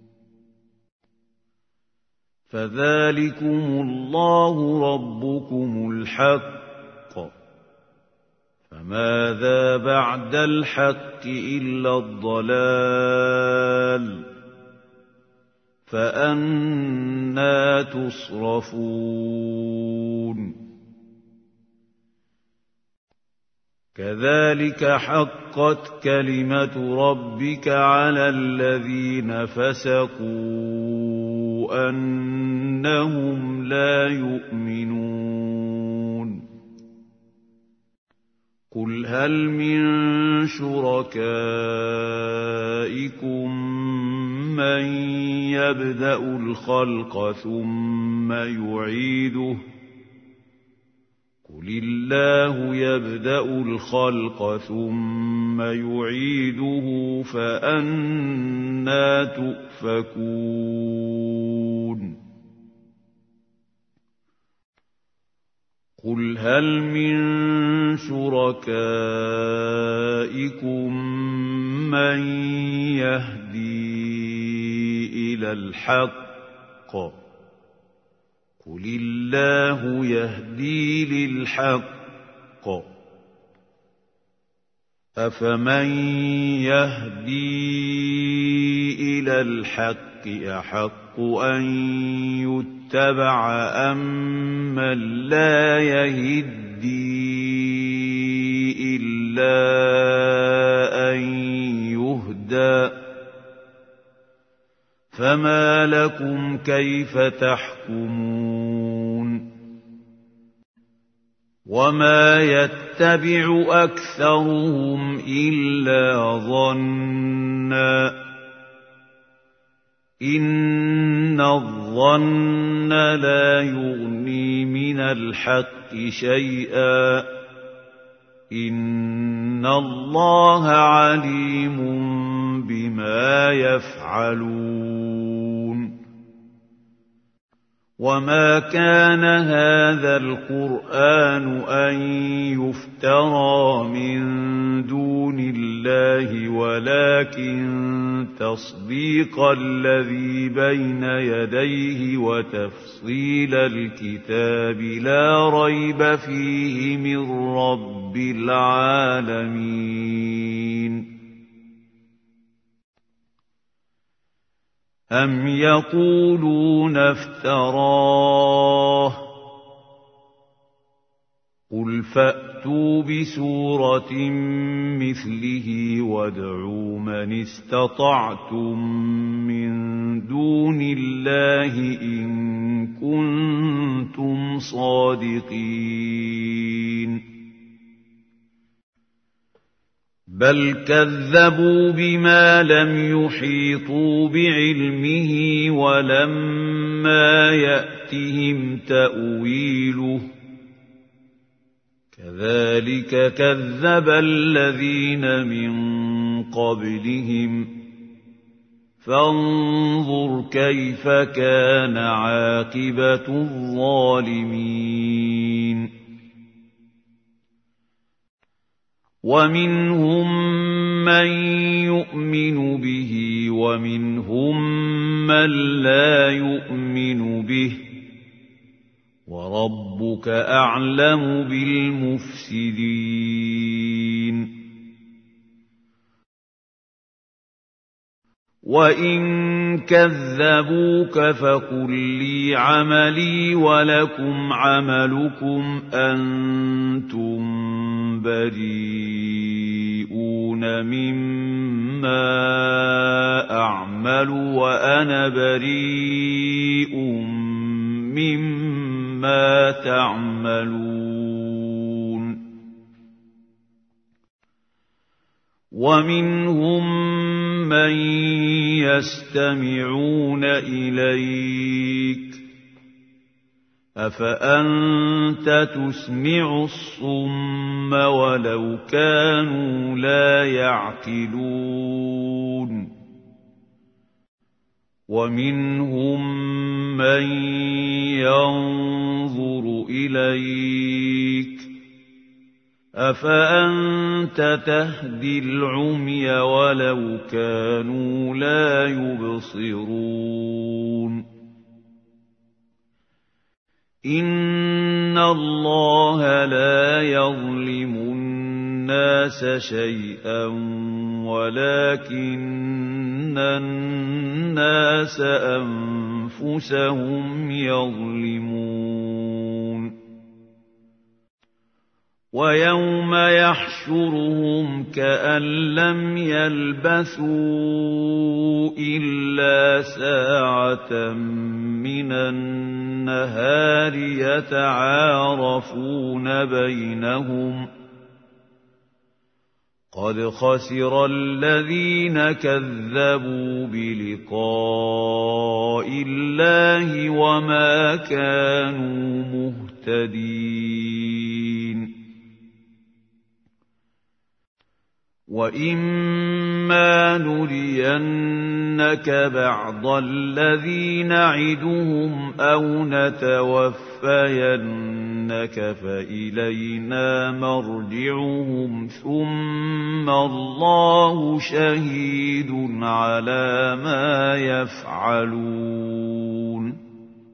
A: فَذَٰلِكُمُ اللَّهُ رَبُّكُمُ الْحَقُّ ۖ فَمَاذَا بَعْدَ الْحَقِّ إِلَّا الضَّلَالُ ۖ فَأَنَّىٰ تُصْرَفُونَ كَذَٰلِكَ حَقَّتْ كَلِمَةُ رَبِّكَ عَلَى الَّذِينَ فَسَقُوا أَنَّهُمْ لَا يُؤْمِنُونَ قُلْ هَلْ مِن شُرَكَائِكُم مَّن يَبْدَأُ الْخَلْقَ ثُمَّ يُعِيدُهُ ۚ قُلِ اللَّهُ يَبْدَأُ الْخَلْقَ ثُمَّ يُعِيدُهُ فَأَنَّىٰ تُؤْفَكُونَ قُلْ هَلْ مِن شُرَكَائِكُم مَّن يَهْدِي إِلَى الْحَقِّ ۚ قُلِ اللَّهُ يَهْدِي لِلْحَقِّ ۗ أَفَمَن يَهْدِي إِلَى الْحَقِّ أَحَقُّ أَن يُتَّبَعَ أَمَّن لَّا يَهِدِّي إِلَّا أَن يُهْدَىٰ ۖ فَمَا لَكُمْ كَيْفَ تَحْكُمُونَ وَمَا يَتَّبِعُ أَكْثَرُهُمْ إِلَّا ظَنًّا ۚ إِنَّ الظَّنَّ لَا يُغْنِي مِنَ الْحَقِّ شَيْئًا ۚ إِنَّ اللَّهَ عَلِيمٌ بِمَا يَفْعَلُونَ وَمَا كَانَ هَٰذَا الْقُرْآنُ أَن يُفْتَرَىٰ مِن دُونِ اللَّهِ وَلَٰكِن تَصْدِيقَ الَّذِي بَيْنَ يَدَيْهِ وَتَفْصِيلَ الْكِتَابِ لَا رَيْبَ فِيهِ مِن رَّبِّ الْعَالَمِينَ أَمْ يَقُولُونَ افْتَرَاهُ ۖ قُلْ فَأْتُوا بِسُورَةٍ مِّثْلِهِ وَادْعُوا مَنِ اسْتَطَعْتُم مِّن دُونِ اللَّهِ إِن كُنتُمْ صَادِقِينَ بَلْ كَذَّبُوا بِمَا لَمْ يُحِيطُوا بِعِلْمِهِ وَلَمَّا يَأْتِهِمْ تَأْوِيلُهُ ۚ كَذَٰلِكَ كَذَّبَ الَّذِينَ مِن قَبْلِهِمْ ۚ فَانظُرْ كَيْفَ كَانَ عَاقِبَةُ الظَّالِمِينَ وَمِنْهُم مَّن يُؤْمِنُ بِهِ وَمِنْهُم مَّن لَّا يُؤْمِنُ بِهِ ۚ وَرَبُّكَ أَعْلَمُ بِالْمُفْسِدِينَ وَإِن كَذَّبُوكَ فَقُل لِّي عَمَلِي وَلَكُمْ عَمَلُكُمْ أَنتُم بَرِيئُونَ مِمَّا أَعْمَلُ وَأَنَا بَرِيءٌ مِّمَّا تَعْمَلُونَ وَمِنْهُم مَّن يَسْتَمِعُونَ إِلَيْكَ أَفَأَنتَ تُسْمِعُ الصُّمَّ وَلَوْ كَانُوا لَا يَعْقِلُونَ وَمِنْهُم مَّن يَنظُرُ إِلَيْكَ أَفَأَنتَ تَهْدِي الْعُمْيَ وَلَوْ كَانُوا لَا يُبْصِرُونَ إِنَّ اللَّهَ لَا يَظْلِمُ النَّاسَ شَيْئًا وَلَكِنَّ النَّاسَ أَنفُسَهُمْ يَظْلِمُونَ وَيَوْمَ يَحْشُرُهُمْ كَأَن لَّمْ يَلْبَثُوا إِلَّا سَاعَةً مِّنَ النَّهَارِ يَتَعَارَفُونَ بَيْنَهُمْ قَدْ خَسِرَ الَّذِينَ كَذَّبُوا بِلِقَاءِ اللَّهِ وَمَا كَانُوا مُهْتَدِينَ وَإِمَّا نُرِيَنَّكَ بَعْضَ الَّذِي نَعِدُهُمْ أَوْ نَتَوَفَّيَنَّكَ فَإِلَيْنَا مَرْجِعُهُمْ ثُمَّ اللَّهُ شَهِيدٌ عَلَىٰ مَا يَفْعَلُونَ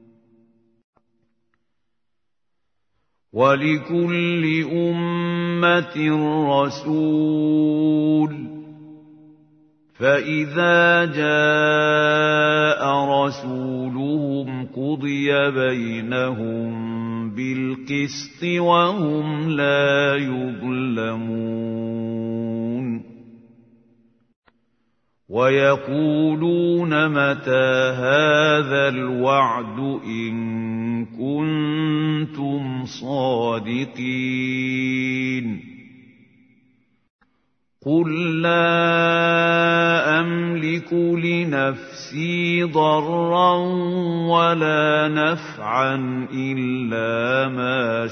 A: وَلِكُلِّ أُمَّةٍ رَّسُولٌ فَإِذَا جَاءَ رَسُولُهُمْ قُضِيَ بَيْنَهُم بِالْقِسْطِ وَهُمْ لَا يُظْلَمُونَ وَيَقُولُونَ مَتَىٰ هَٰذَا الْوَعْدُ إِن كُنتُمْ صَادِقِينَ قُل لَّا أَمْلِكُ لِنَفْسِي ضَرًّا وَلَا نَفْعًا إِلَّا مَا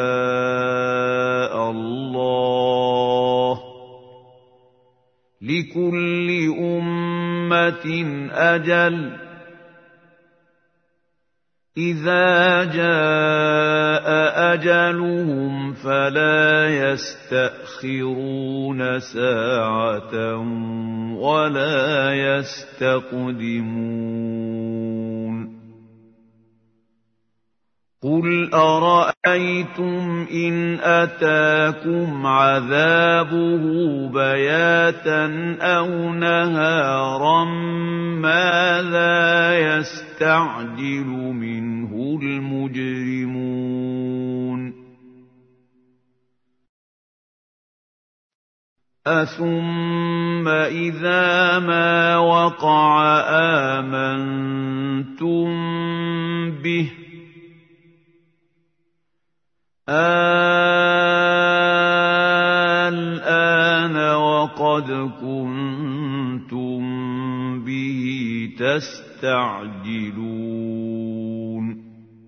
A: شَاءَ اللَّهُ ۗ لِكُلِّ أُمَّةٍ أَجَلٌ ۚ إِذَا جَاءَ أَجَلُهُمْ فَلَا يَسْتَأْخِرُونَ سَاعَةً وَلَا يَسْتَقْدِمُونَ قُلْ أَرَأَيْتُمْ إِنْ أَتَاكُمْ عَذَابُهُ بَيَاتًا أَوْ نَهَارًا مَاذَا يَسْتَعْجِلُ مِنْهُ الْمُجْرِمُونَ أَثُمَّ إِذَا مَا وَقَعَ آمَنْتُمْ بِهِ الْآنَ وَقَدْ كُنتُم بِهِ تَسْتَعْجِلُونَ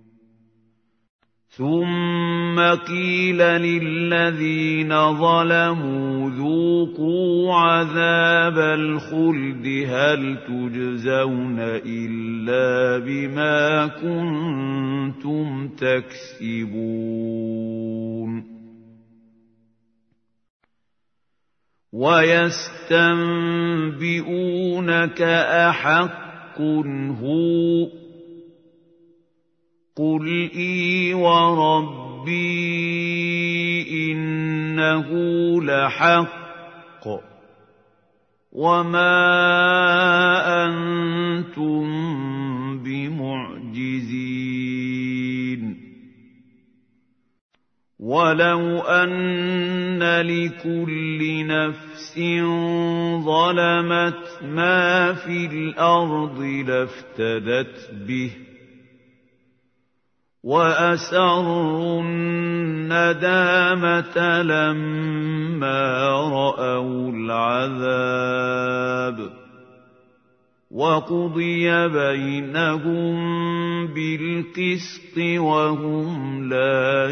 A: ثُمَّ قِيلَ لِلَّذِينَ ظَلَمُوا ذُوقُوا عَذَابَ الْخُلْدِ هَلْ تُجْزَوْنَ إِلَّا بِمَا كُنتُمْ تَكْسِبُونَ وَيَسْتَنبِئُونَكَ أَحَقٌّ هُوَ قُلْ إِي وَرَبِّي إِنَّهُ لَحَقٌّ وَمَا أَنتُم بِمُعْجِزِينَ وَلَوْ أَنَّ لِكُلِّ نَفْسٍ ظَلَمَتْ مَا فِي الْأَرْضِ لَافْتَدَتْ بِهِ وَأَسَرُّوا النَّدَامَةَ لَمَّا رَأَوُا الْعَذَابَ وَقُضِيَ بَيْنَهُم بِالْقِسْطِ وَهُمْ لَا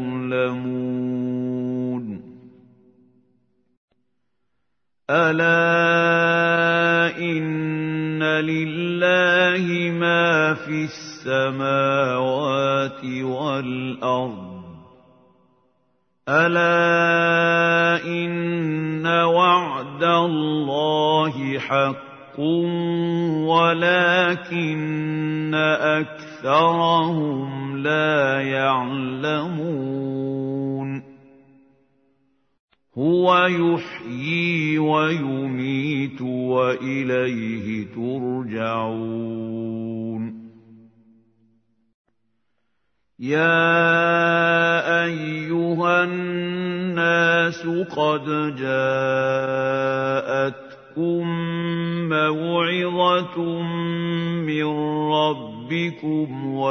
A: يُظْلَمُونَ أَلَا إِنَّ لِلَّهِ مَا فِي السَّمَاوَاتِ وَالْأَرْضِ أَلَا إِنَّ وَعْدَ اللَّهِ حَقٌّ وَلَكِنَّ أَكْثَرَهُمْ لَا يَعْلَمُونَ هُوَ يُحْيِي وَيُمِيتُ وَإِلَيْهِ تُرْجَعُونَ يَا أَيُّهَا النَّاسُ قَدْ جَاءَتْكُم مَّوْعِظَةٌ مِّن رَّبِّكُمْ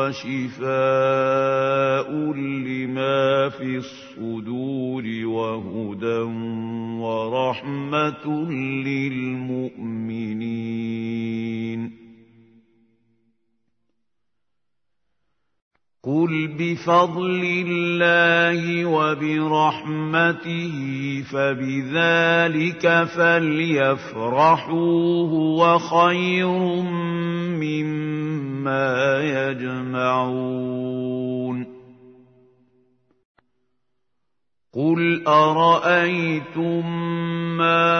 A: وَشِفَاءٌ لِّمَا فِي الصُّدُورِ وَهُدًى وَرَحْمَةٌ لِّلْمُؤْمِنِينَ قُلْ بِفَضْلِ اللَّهِ وَبِرَحْمَتِهِ فَبِذَٰلِكَ فَلْيَفْرَحُوا هُوَ خَيْرٌ مِّمَّا يَجْمَعُونَ قُلْ أَرَأَيْتُم مَّا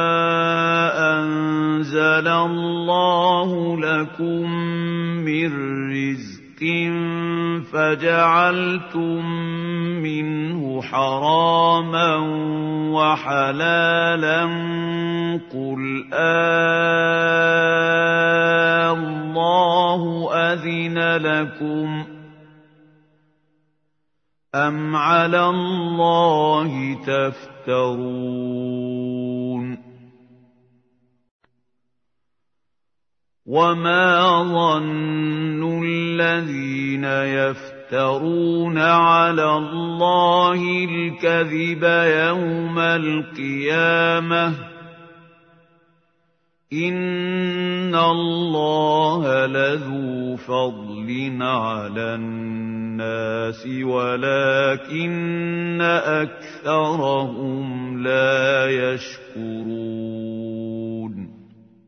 A: أَنزَلَ اللَّهُ لَكُم مِّن رِّزْقٍ فَجَعَلْتُم مِّنْهُ حَرَامًا وَحَلَالًا قُلْ اللَّهُ أَذِنَ لَكُمْ أَمْ عَلَى اللَّهِ تَفْتَرُونَ وَمَا ظَنُّ الَّذِينَ يَفْتَرُونَ عَلَى اللَّهِ الْكَذِبَ يَوْمَ الْقِيَامَةِ ۗ إِنَّ اللَّهَ لَذُو فَضْلٍ عَلَى النَّاسِ وَلَكِنَّ أَكْثَرَهُمْ لَا يَشْكُرُونَ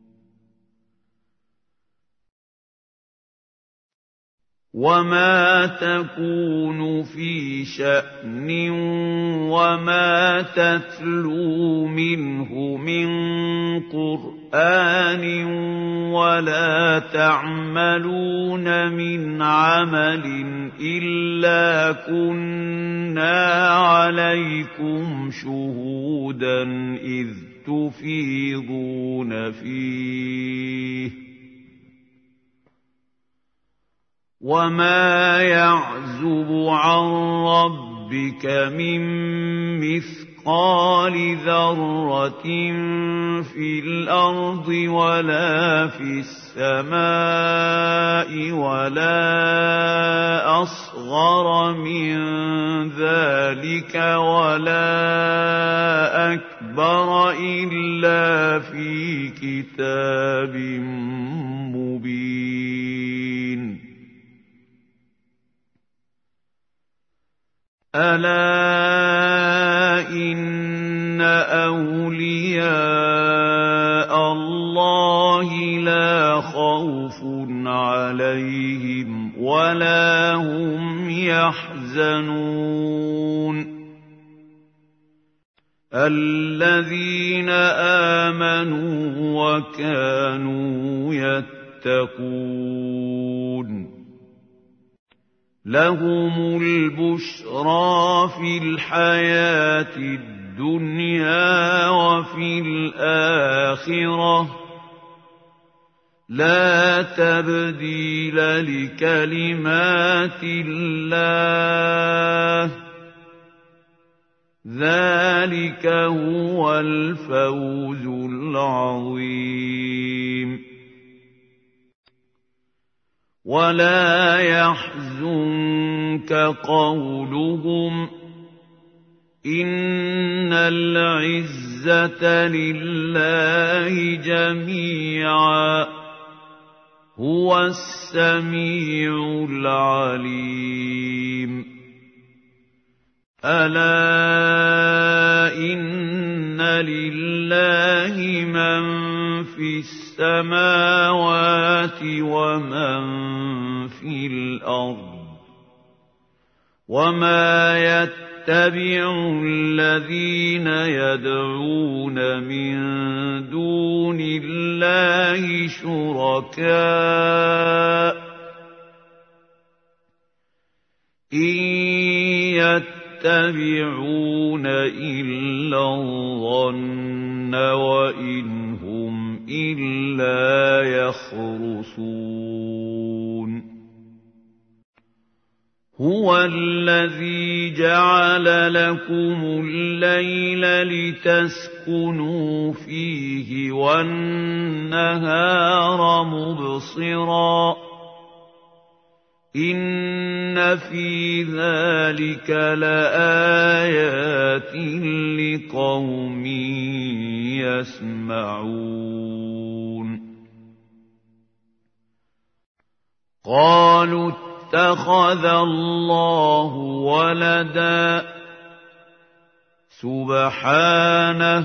A: وَمَا تَكُونُ فِي شَأْنٍ وَمَا تَتْلُو مِنْهُ مِنْ قُرْآنٍ وَلَا تَعْمَلُونَ مِنْ عَمَلٍ إِلَّا كُنَّا عَلَيْكُمْ شُهُودًا إِذْ تُفِيضُونَ فِيهِ وَمَا يَعْزُبُ عَن رَّبِّكَ مِن مِّثْقَالِ ذَرَّةٍ فِي الْأَرْضِ وَلَا فِي السَّمَاءِ وَلَا أَصْغَرَ مِن ذَٰلِكَ وَلَا أَكْبَرَ إِلَّا فِي كِتَابٍ مُّبِينٍ أَلَا إِنَّ أَوْلِيَاءَ اللَّهِ لَا خَوْفٌ عَلَيْهِمْ وَلَا هُمْ يَحْزَنُونَ الَّذِينَ آمَنُوا وَكَانُوا يَتَّقُونَ لهم البشرى في الحياة الدنيا وفي الآخرة لا تبديل لكلمات الله ذلك هو الفوز العظيم ولا يحزنك قولهم إن العزة لله جميعا هو السميع العليم ألا إن لله من في السماوات ومن في الأرض وما يتبع الذين يدعون من دون الله شركاء إن يتبعون إلا الظن وإن هم إلا يخرصون هو الذي جعل لكم الليل لتسكنوا فيه والنهار مبصرا إن في ذلك لآيات لقوم يسمعون قالوا اتخذ الله ولدا سبحانه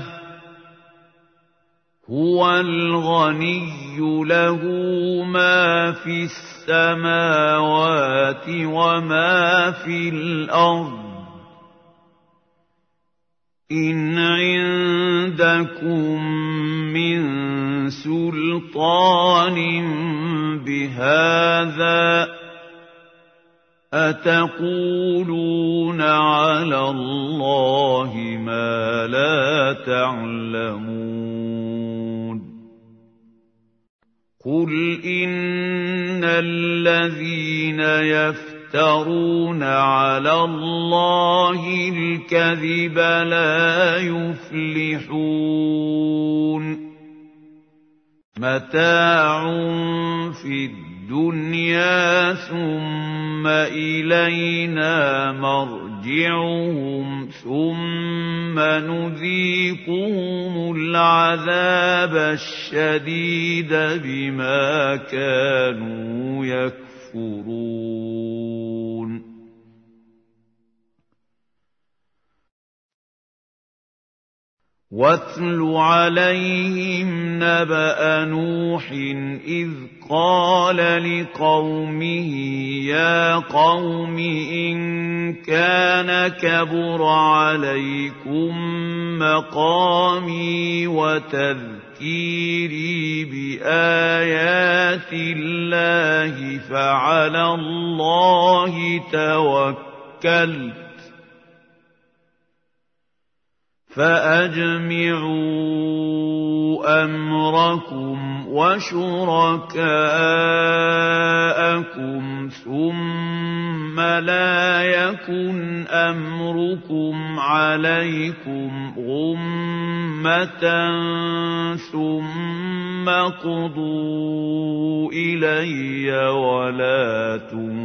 A: هو الغني له ما في السماوات وما في الأرض إن عندكم من سلطان بهذا أتقولون على الله ما لا تعلمون قل إن الذين يفترون على الله الكذب لا يفلحون متاع في الدنيا ثم إلينا مرجعهم ثم نذيقهم العذاب الشديد بما كانوا يكفرون واتل عليهم نبأ نوح إذ قال لقومه يا قوم إن كان كبر عليكم مقامي وتذكيري بآيات الله فعلى الله توكلت فأجمعوا أمركم وشركاءكم ثم لا يكن أمركم عليكم غمة ثم قضوا إلي ولا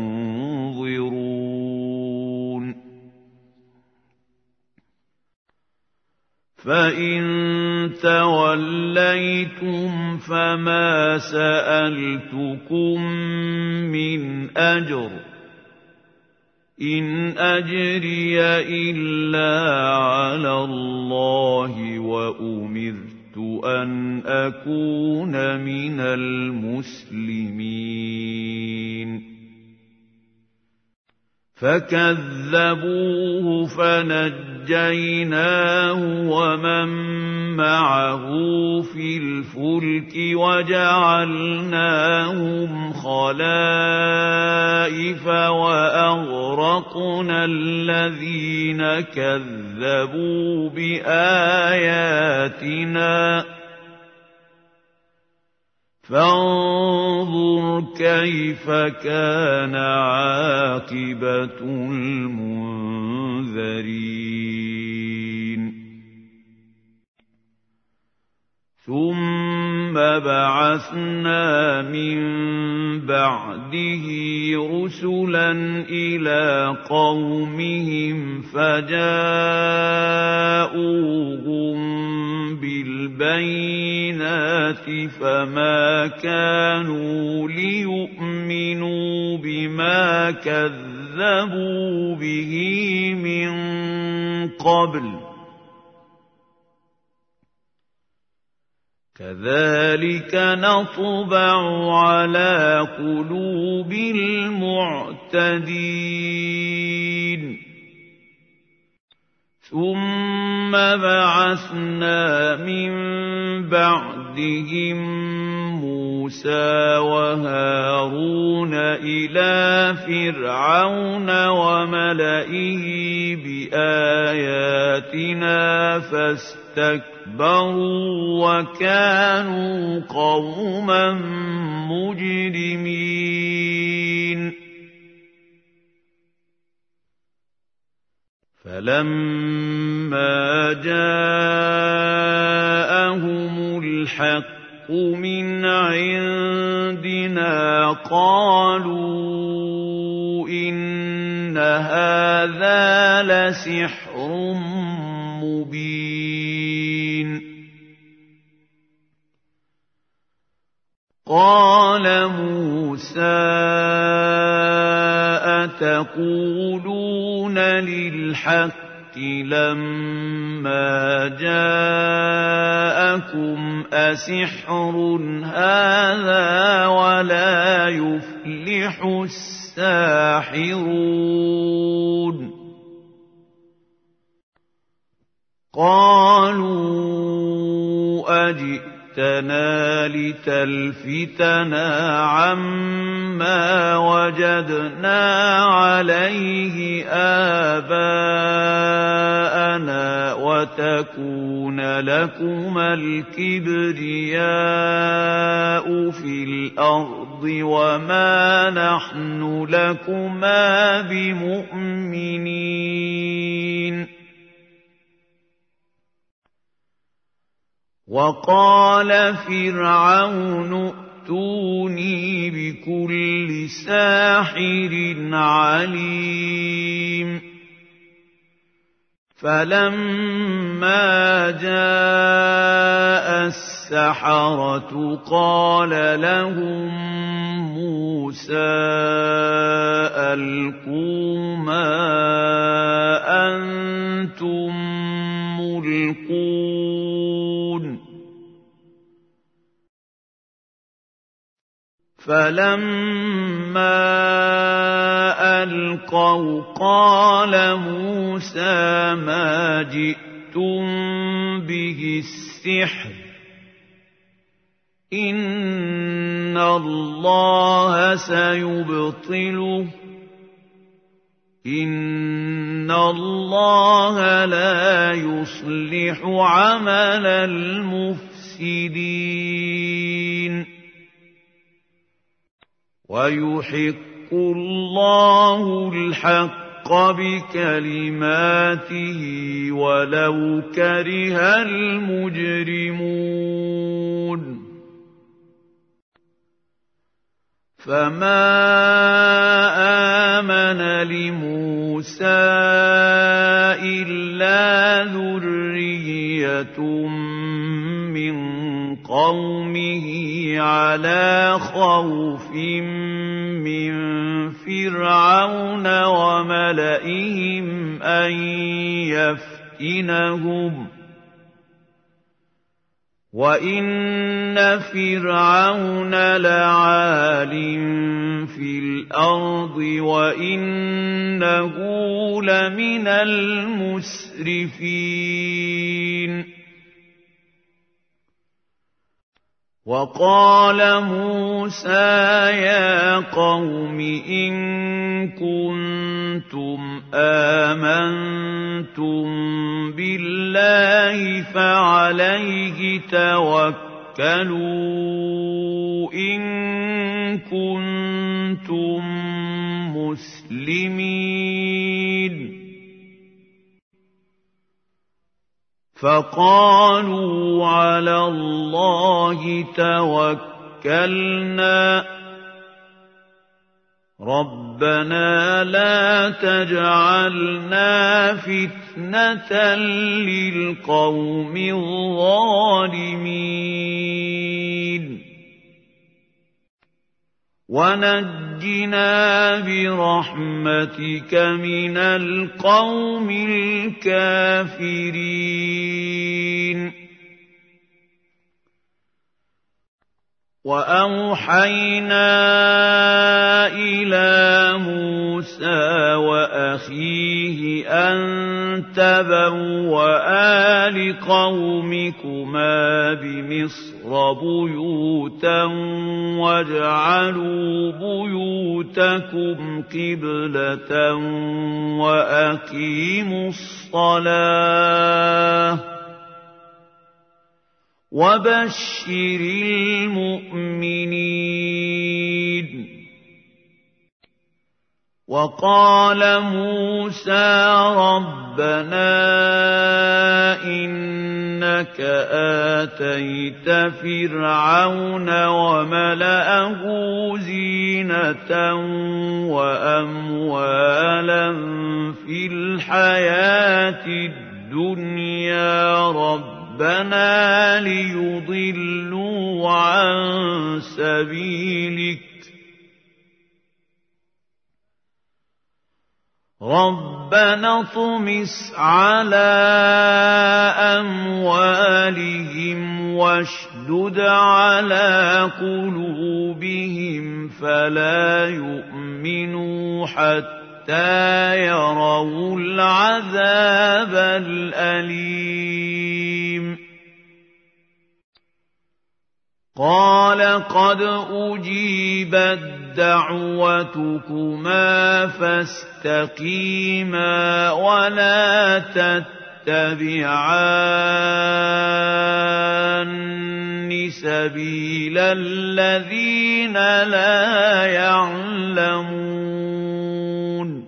A: تنظرون فإن توليتم فما سألتكم من أجر إن أجري إلا على الله وأمرت أن أكون من المسلمين فكذبوه فنجيناه ومن معه في الفلك وجعلناهم خلائف وأغرقنا الذين كذبوا بآياتنا فانظر كيف كان عاقبة المنذرين ثم بعثنا من بعده رسلا إلى قومهم فجاءوهم بالبينات فما كانوا ليؤمنوا بما كذبوا به من قبل كذلك نطبع على قلوب المعتدين ثم بعثنا من بعدهم موسى وهارون إلى فرعون وملئه بآياتنا فاستكبروا وكانوا قوما مجرمين فلما جاءهم الحق من عندنا قالوا إن هذا لسحر مبين قال موسى أتقولون للحق لما جاءكم أسحر هذا ولا يفلح الساحرون قالوا أجئتنا لتلفتنا عما وجدنا عليه آباءنا وتكون لكما الكبرياء في الأرض وما نحن لكما بمؤمنين وقال فرعون ائتوني بكل ساحر عليم فلما جاء السحرة قال لهم موسى ألقوا ما أنتم ملقون فلما ألقوا قال موسى ما جئتم به السحر إن الله سيبطله إن الله لا يصلح عمل المفسدين ويحق الله الحق بكلماته ولو كره المجرمون فما آمن لموسى إلا ذرية من قومه على خوف من فرعون وملئهم أن يفتنهم وَإِنَّ فِرْعَوْنَ لَعَالٍ فِي الْأَرْضِ وَإِنَّهُ لَمِنَ الْمُسْرِفِينَ وَقَالَ مُوسَىٰ يَا قَوْمِ إِن كُنتُمْ آمَنتُم بِاللَّهِ فَعَلَيْهِ تَوَكَّلُوا إِن كُنتُم مُّسْلِمِينَ فَقَالُوا عَلَى اللَّهِ تَوَكَّلْنَا رَبَّنَا لَا تَجْعَلْنَا فِتْنَةً لِّلْقَوْمِ الظَّالِمِينَ وَنَجِّنَا بِرَحْمَتِكَ مِنَ الْقَوْمِ الْكَافِرِينَ وَأَوْحَيْنَا إِلَىٰ مُوسَىٰ وَأَخِيهِ أَن تَبَوَّآ لِقَوْمِكُمَا بِمِصْرَ بُيُوتًا وَاجْعَلُوا بُيُوتَكُمْ قِبْلَةً وَأَقِيمُوا الصَّلَاةَ وَبَشِّرِ الْمُؤْمِنِينَ وَقَالَ مُوسَىٰ رَبَّنَا إِنَّكَ آتَيْتَ فِرْعَوْنَ وَمَلَأَهُ زِينَةً وَأَمْوَالًا فِي الْحَيَاةِ الدُّنْيَا رَبَّنَا لِيُضِلُّوا عَن سَبِيلِكَ رَبَّنَا اطْمِسْ عَلَىٰ أَمْوَالِهِمْ وَاشْدُدْ عَلَىٰ قُلُوبِهِمْ فَلَا يُؤْمِنُوا حَتَّىٰ يَرَوُا الْعَذَابَ الْأَلِيمَ قَالَ قَدْ أُجِيبَتْ دَعْوَتُكُمَا فَاسْتَقِيمَا وَلَا تَتَّبِعَانِّ سَبِيلَ الَّذِينَ لَا يَعْلَمُونَ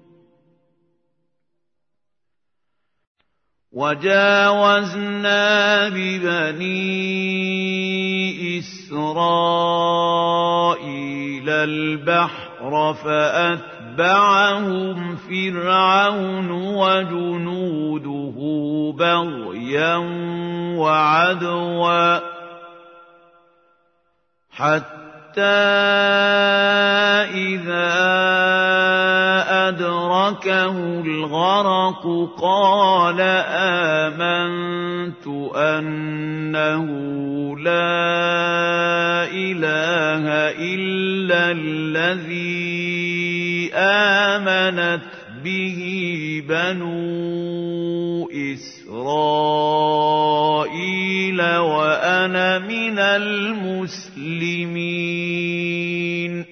A: وَجَاوَزْنَا بِبَنِي إِسْرَائِيلَ الْبَحْرَ فَأَتْبَعَهُمْ فِرْعَوْنُ وَجُنُودُهُ بَغْيًا وَعَدْوًا حَتَّىٰ إِذَا أَدْرَكَهُ الْغَرَقُ قَالَ آمَنتُ أَنَّهُ لَا إِلَٰهَ إِلَّا الَّذِي آمَنَتْ بِهِ بَنُو إِسْرَائِيلَ وَأَنَا مِنَ الْمُسْلِمِينَ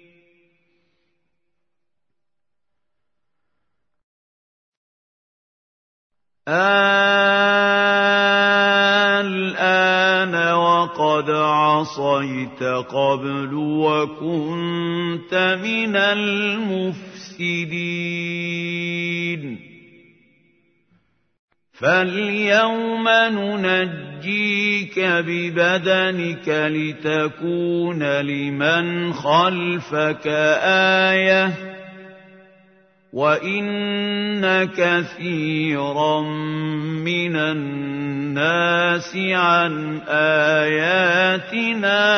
A: الْآنَ وَقَدْ عَصَيْتَ قَبْلُ وَكُنتَ مِنَ الْمُفْسِدِينَ فَالْيَوْمَ نُنَجِّيكَ بِبَدَنِكَ لِتَكُونَ لِمَنْ خَلْفَكَ آيَةً وَإِنَّ كَثِيرًا مِّنَ النَّاسِ عَنْ آيَاتِنَا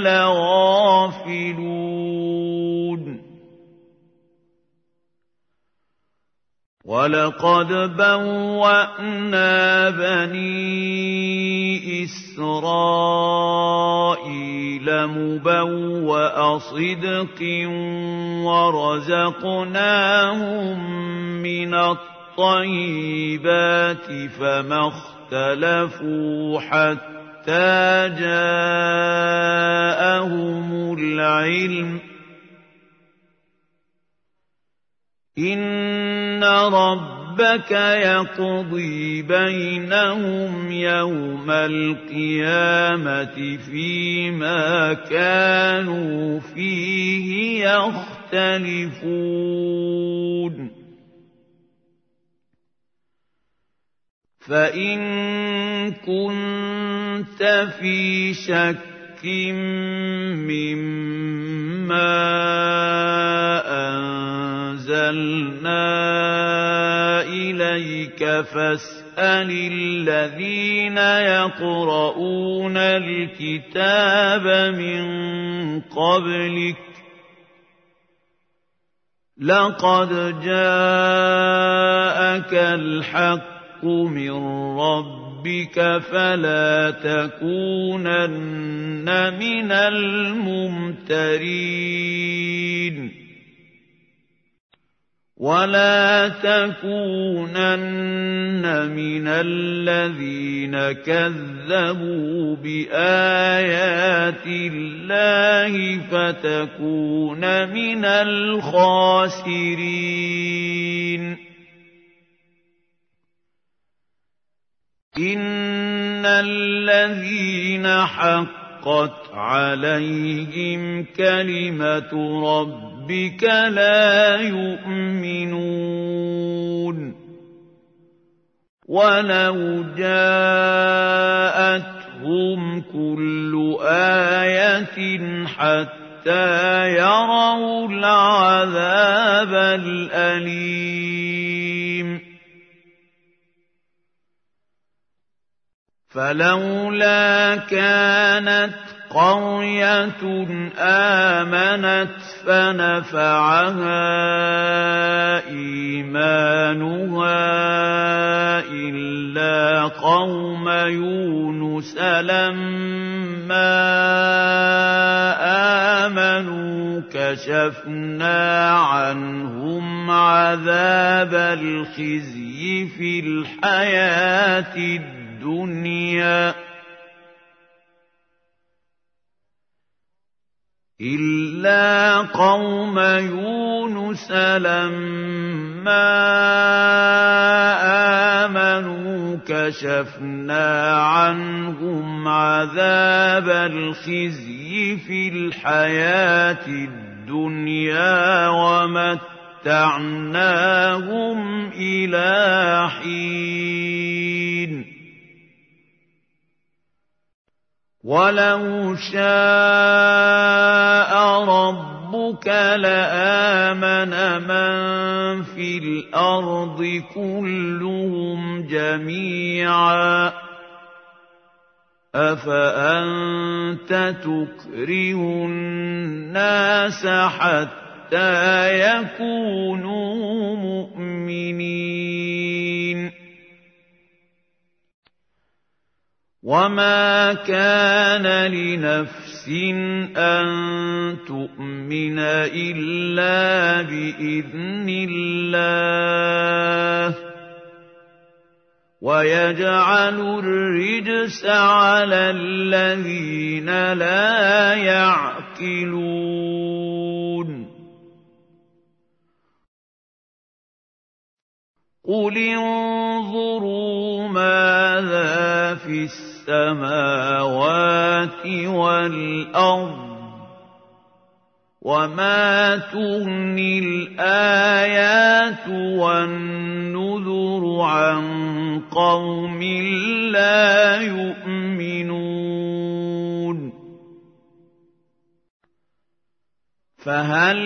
A: لَغَافِلُونَ وَلَقَدْ بَوَّأْنَا بَنِي إِسْرَائِيلَ إسرائيل مبوأ صدق ورزقناهم من الطيبات فما اختلفوا حتى جاءهم العلم إن ربك يقضي بينهم يوم القيامة فيما كانوا فيه يختلفون فإن كنت في شك مما أنزلنا إليك فاسأل الذين يقرؤون الكتاب من قبلك لقد جاءك الحق من ربك فلا تكونن من الممترين ولا تكونن من الذين كذبوا بآيات الله فتكون من الخاسرين إن الذين حقت عليهم كلمة ربك لا يؤمنون ولو جاءتهم كل آية حتى يروا العذاب الأليم فلولا كانت قرية آمنت فنفعها إيمانها إلا قوم يونس لما آمنوا كشفنا عنهم عذاب الخزي في الحياة الدنيا إلا قوم يونس لما آمنوا كشفنا عنهم عذاب الخزي في الحياة الدنيا ومتعناهم إلى حين ولو شاء ربك لآمن من في الأرض كلهم جميعا أفأنت تكره الناس حتى يكونوا مؤمنين وما كان لنفس أن تؤمن إلا بإذن الله ويجعل الرجس على الذين لا يعقلون قل انظروا ماذا في السماوات والأرض وما تغني الآيات والنذر عن قوم لا يؤمنون فهل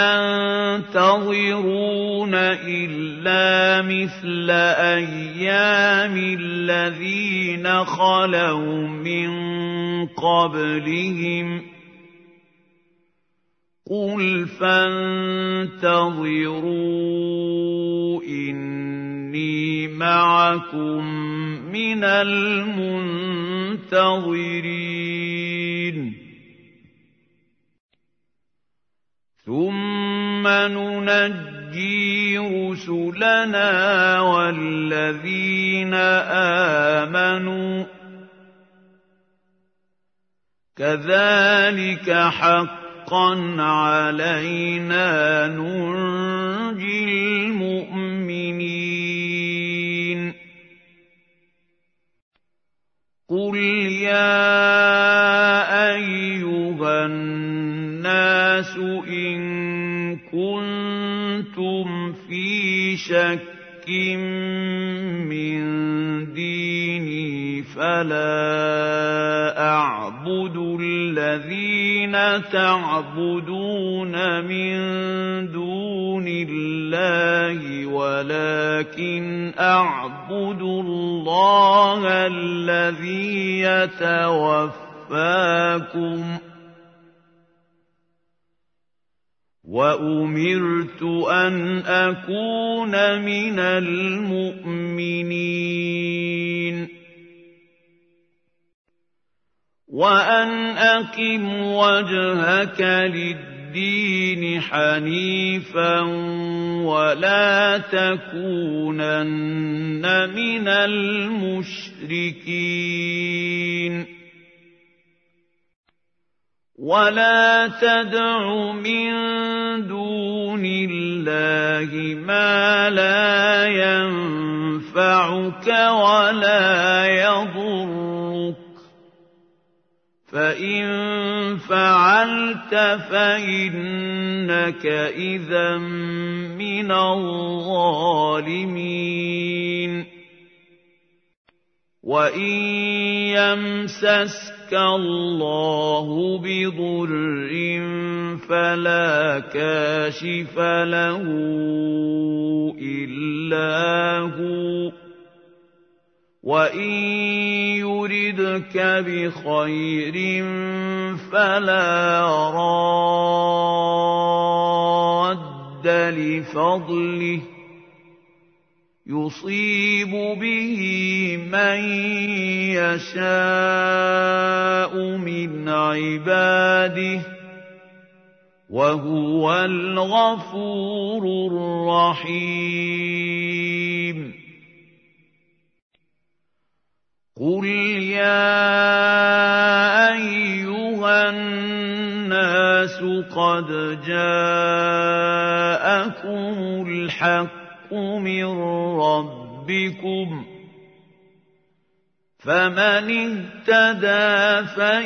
A: ينتظرون إلا مثل أيام الذين خلوا من قبلهم قل فانتظروا إني معكم من المنتظرين ثم ننجي رسلنا والذين آمنوا كذلك حقا علينا ننجي المؤمنين قل يا أيها الناس إن كنتم في شك من ديني فلا أعبد الذين تعبدون من دون الله ولكن أعبد الله الذي يتوفاكم وأمرت أن أكون من المؤمنين وأن أقم وجهك للدين حنيفا ولا تكونن من المشركين ولا تدع من دون الله ما لا ينفعك ولا يضرك فإن فعلت فإنك إذا من الظالمين وإن يمسسك الله بضر فلا كاشف له إلا هو وإن يردك بخير فلا راد لفضله يصيب به من يشاء من عباده وهو الغفور الرحيم قل يا أيها الناس قد جاءكم الحق من ربكم فمن اهتدى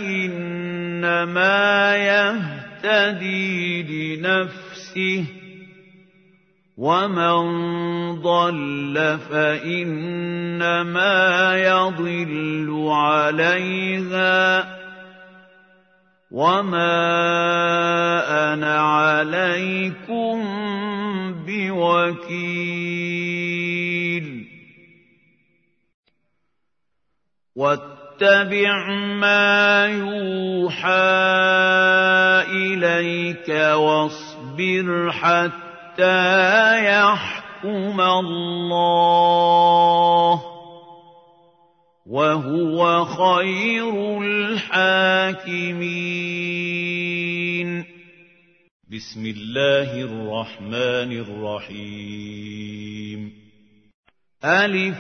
A: فإنما يهتدي لنفسه ومن ضل فإنما يضل عليها وما أنا عليكم بوكيل واتبع ما يوحى إليك واصبر حتى يحكم الله وهو خير الحاكمين بسم الله الرحمن الرحيم ألف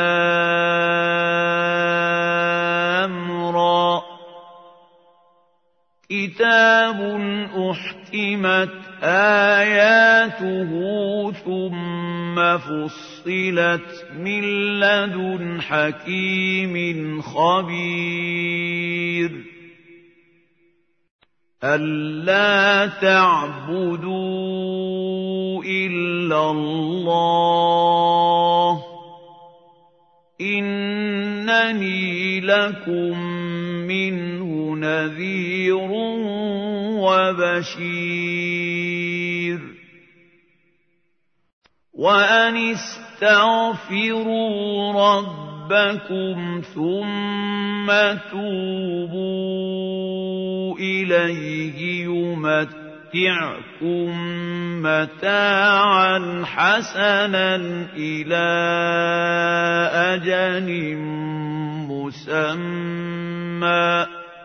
A: لام را كتاب أحكمت آياته ثم فصلت من لدن حكيم خبير ألا تعبدوا إلا الله إنني لكم منه نذير وبشير وأن استغفروا ربكم ثم توبوا إليه يمتعكم يُمَتِّعْكُم مَّتَاعًا حَسَنًا إِلَىٰ أَجَلٍ مُّسَمًّى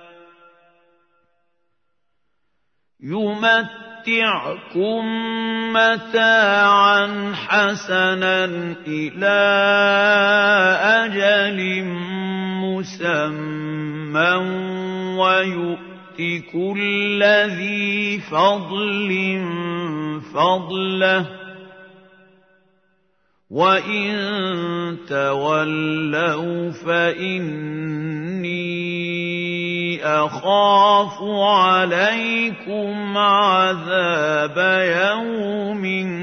A: وَيُؤْتِ كُلَّ ذِي فَضْلٍ فَضْلَهُ ۖ وَإِن تَوَلَّوْا فَإِنِّي أَخَافُ عَلَيْكُمْ عَذَابَ يَوْمٍ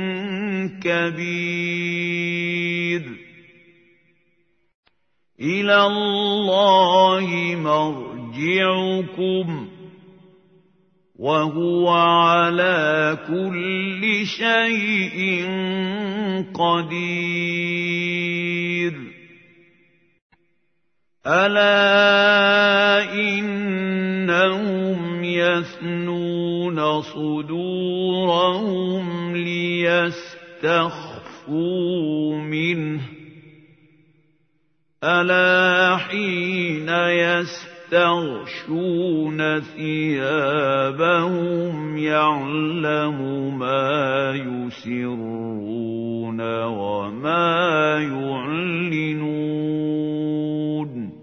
A: كَبِيرٍ إِلَى اللَّهِ مَرْجِعُكُمْ وَهُوَ عَلَىٰ كُلِّ شَيْءٍ قَدِيرٌ أَلَا إِنَّهُمْ يَثْنُونَ صُدُورَهُمْ لِيَسْتَخْفُوا مِنْهُ ۚ أَلَا حِينَ يَسْتَغْشُونَ ثِيَابَهُمْ يَعْلَمُ مَا يُسِرُّونَ وَمَا يُعْلِنُونَ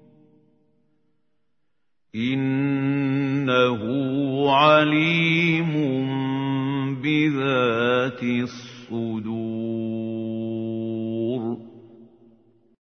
A: إِنَّهُ عَلِيمٌ بِذَاتِ الصُّدُورِ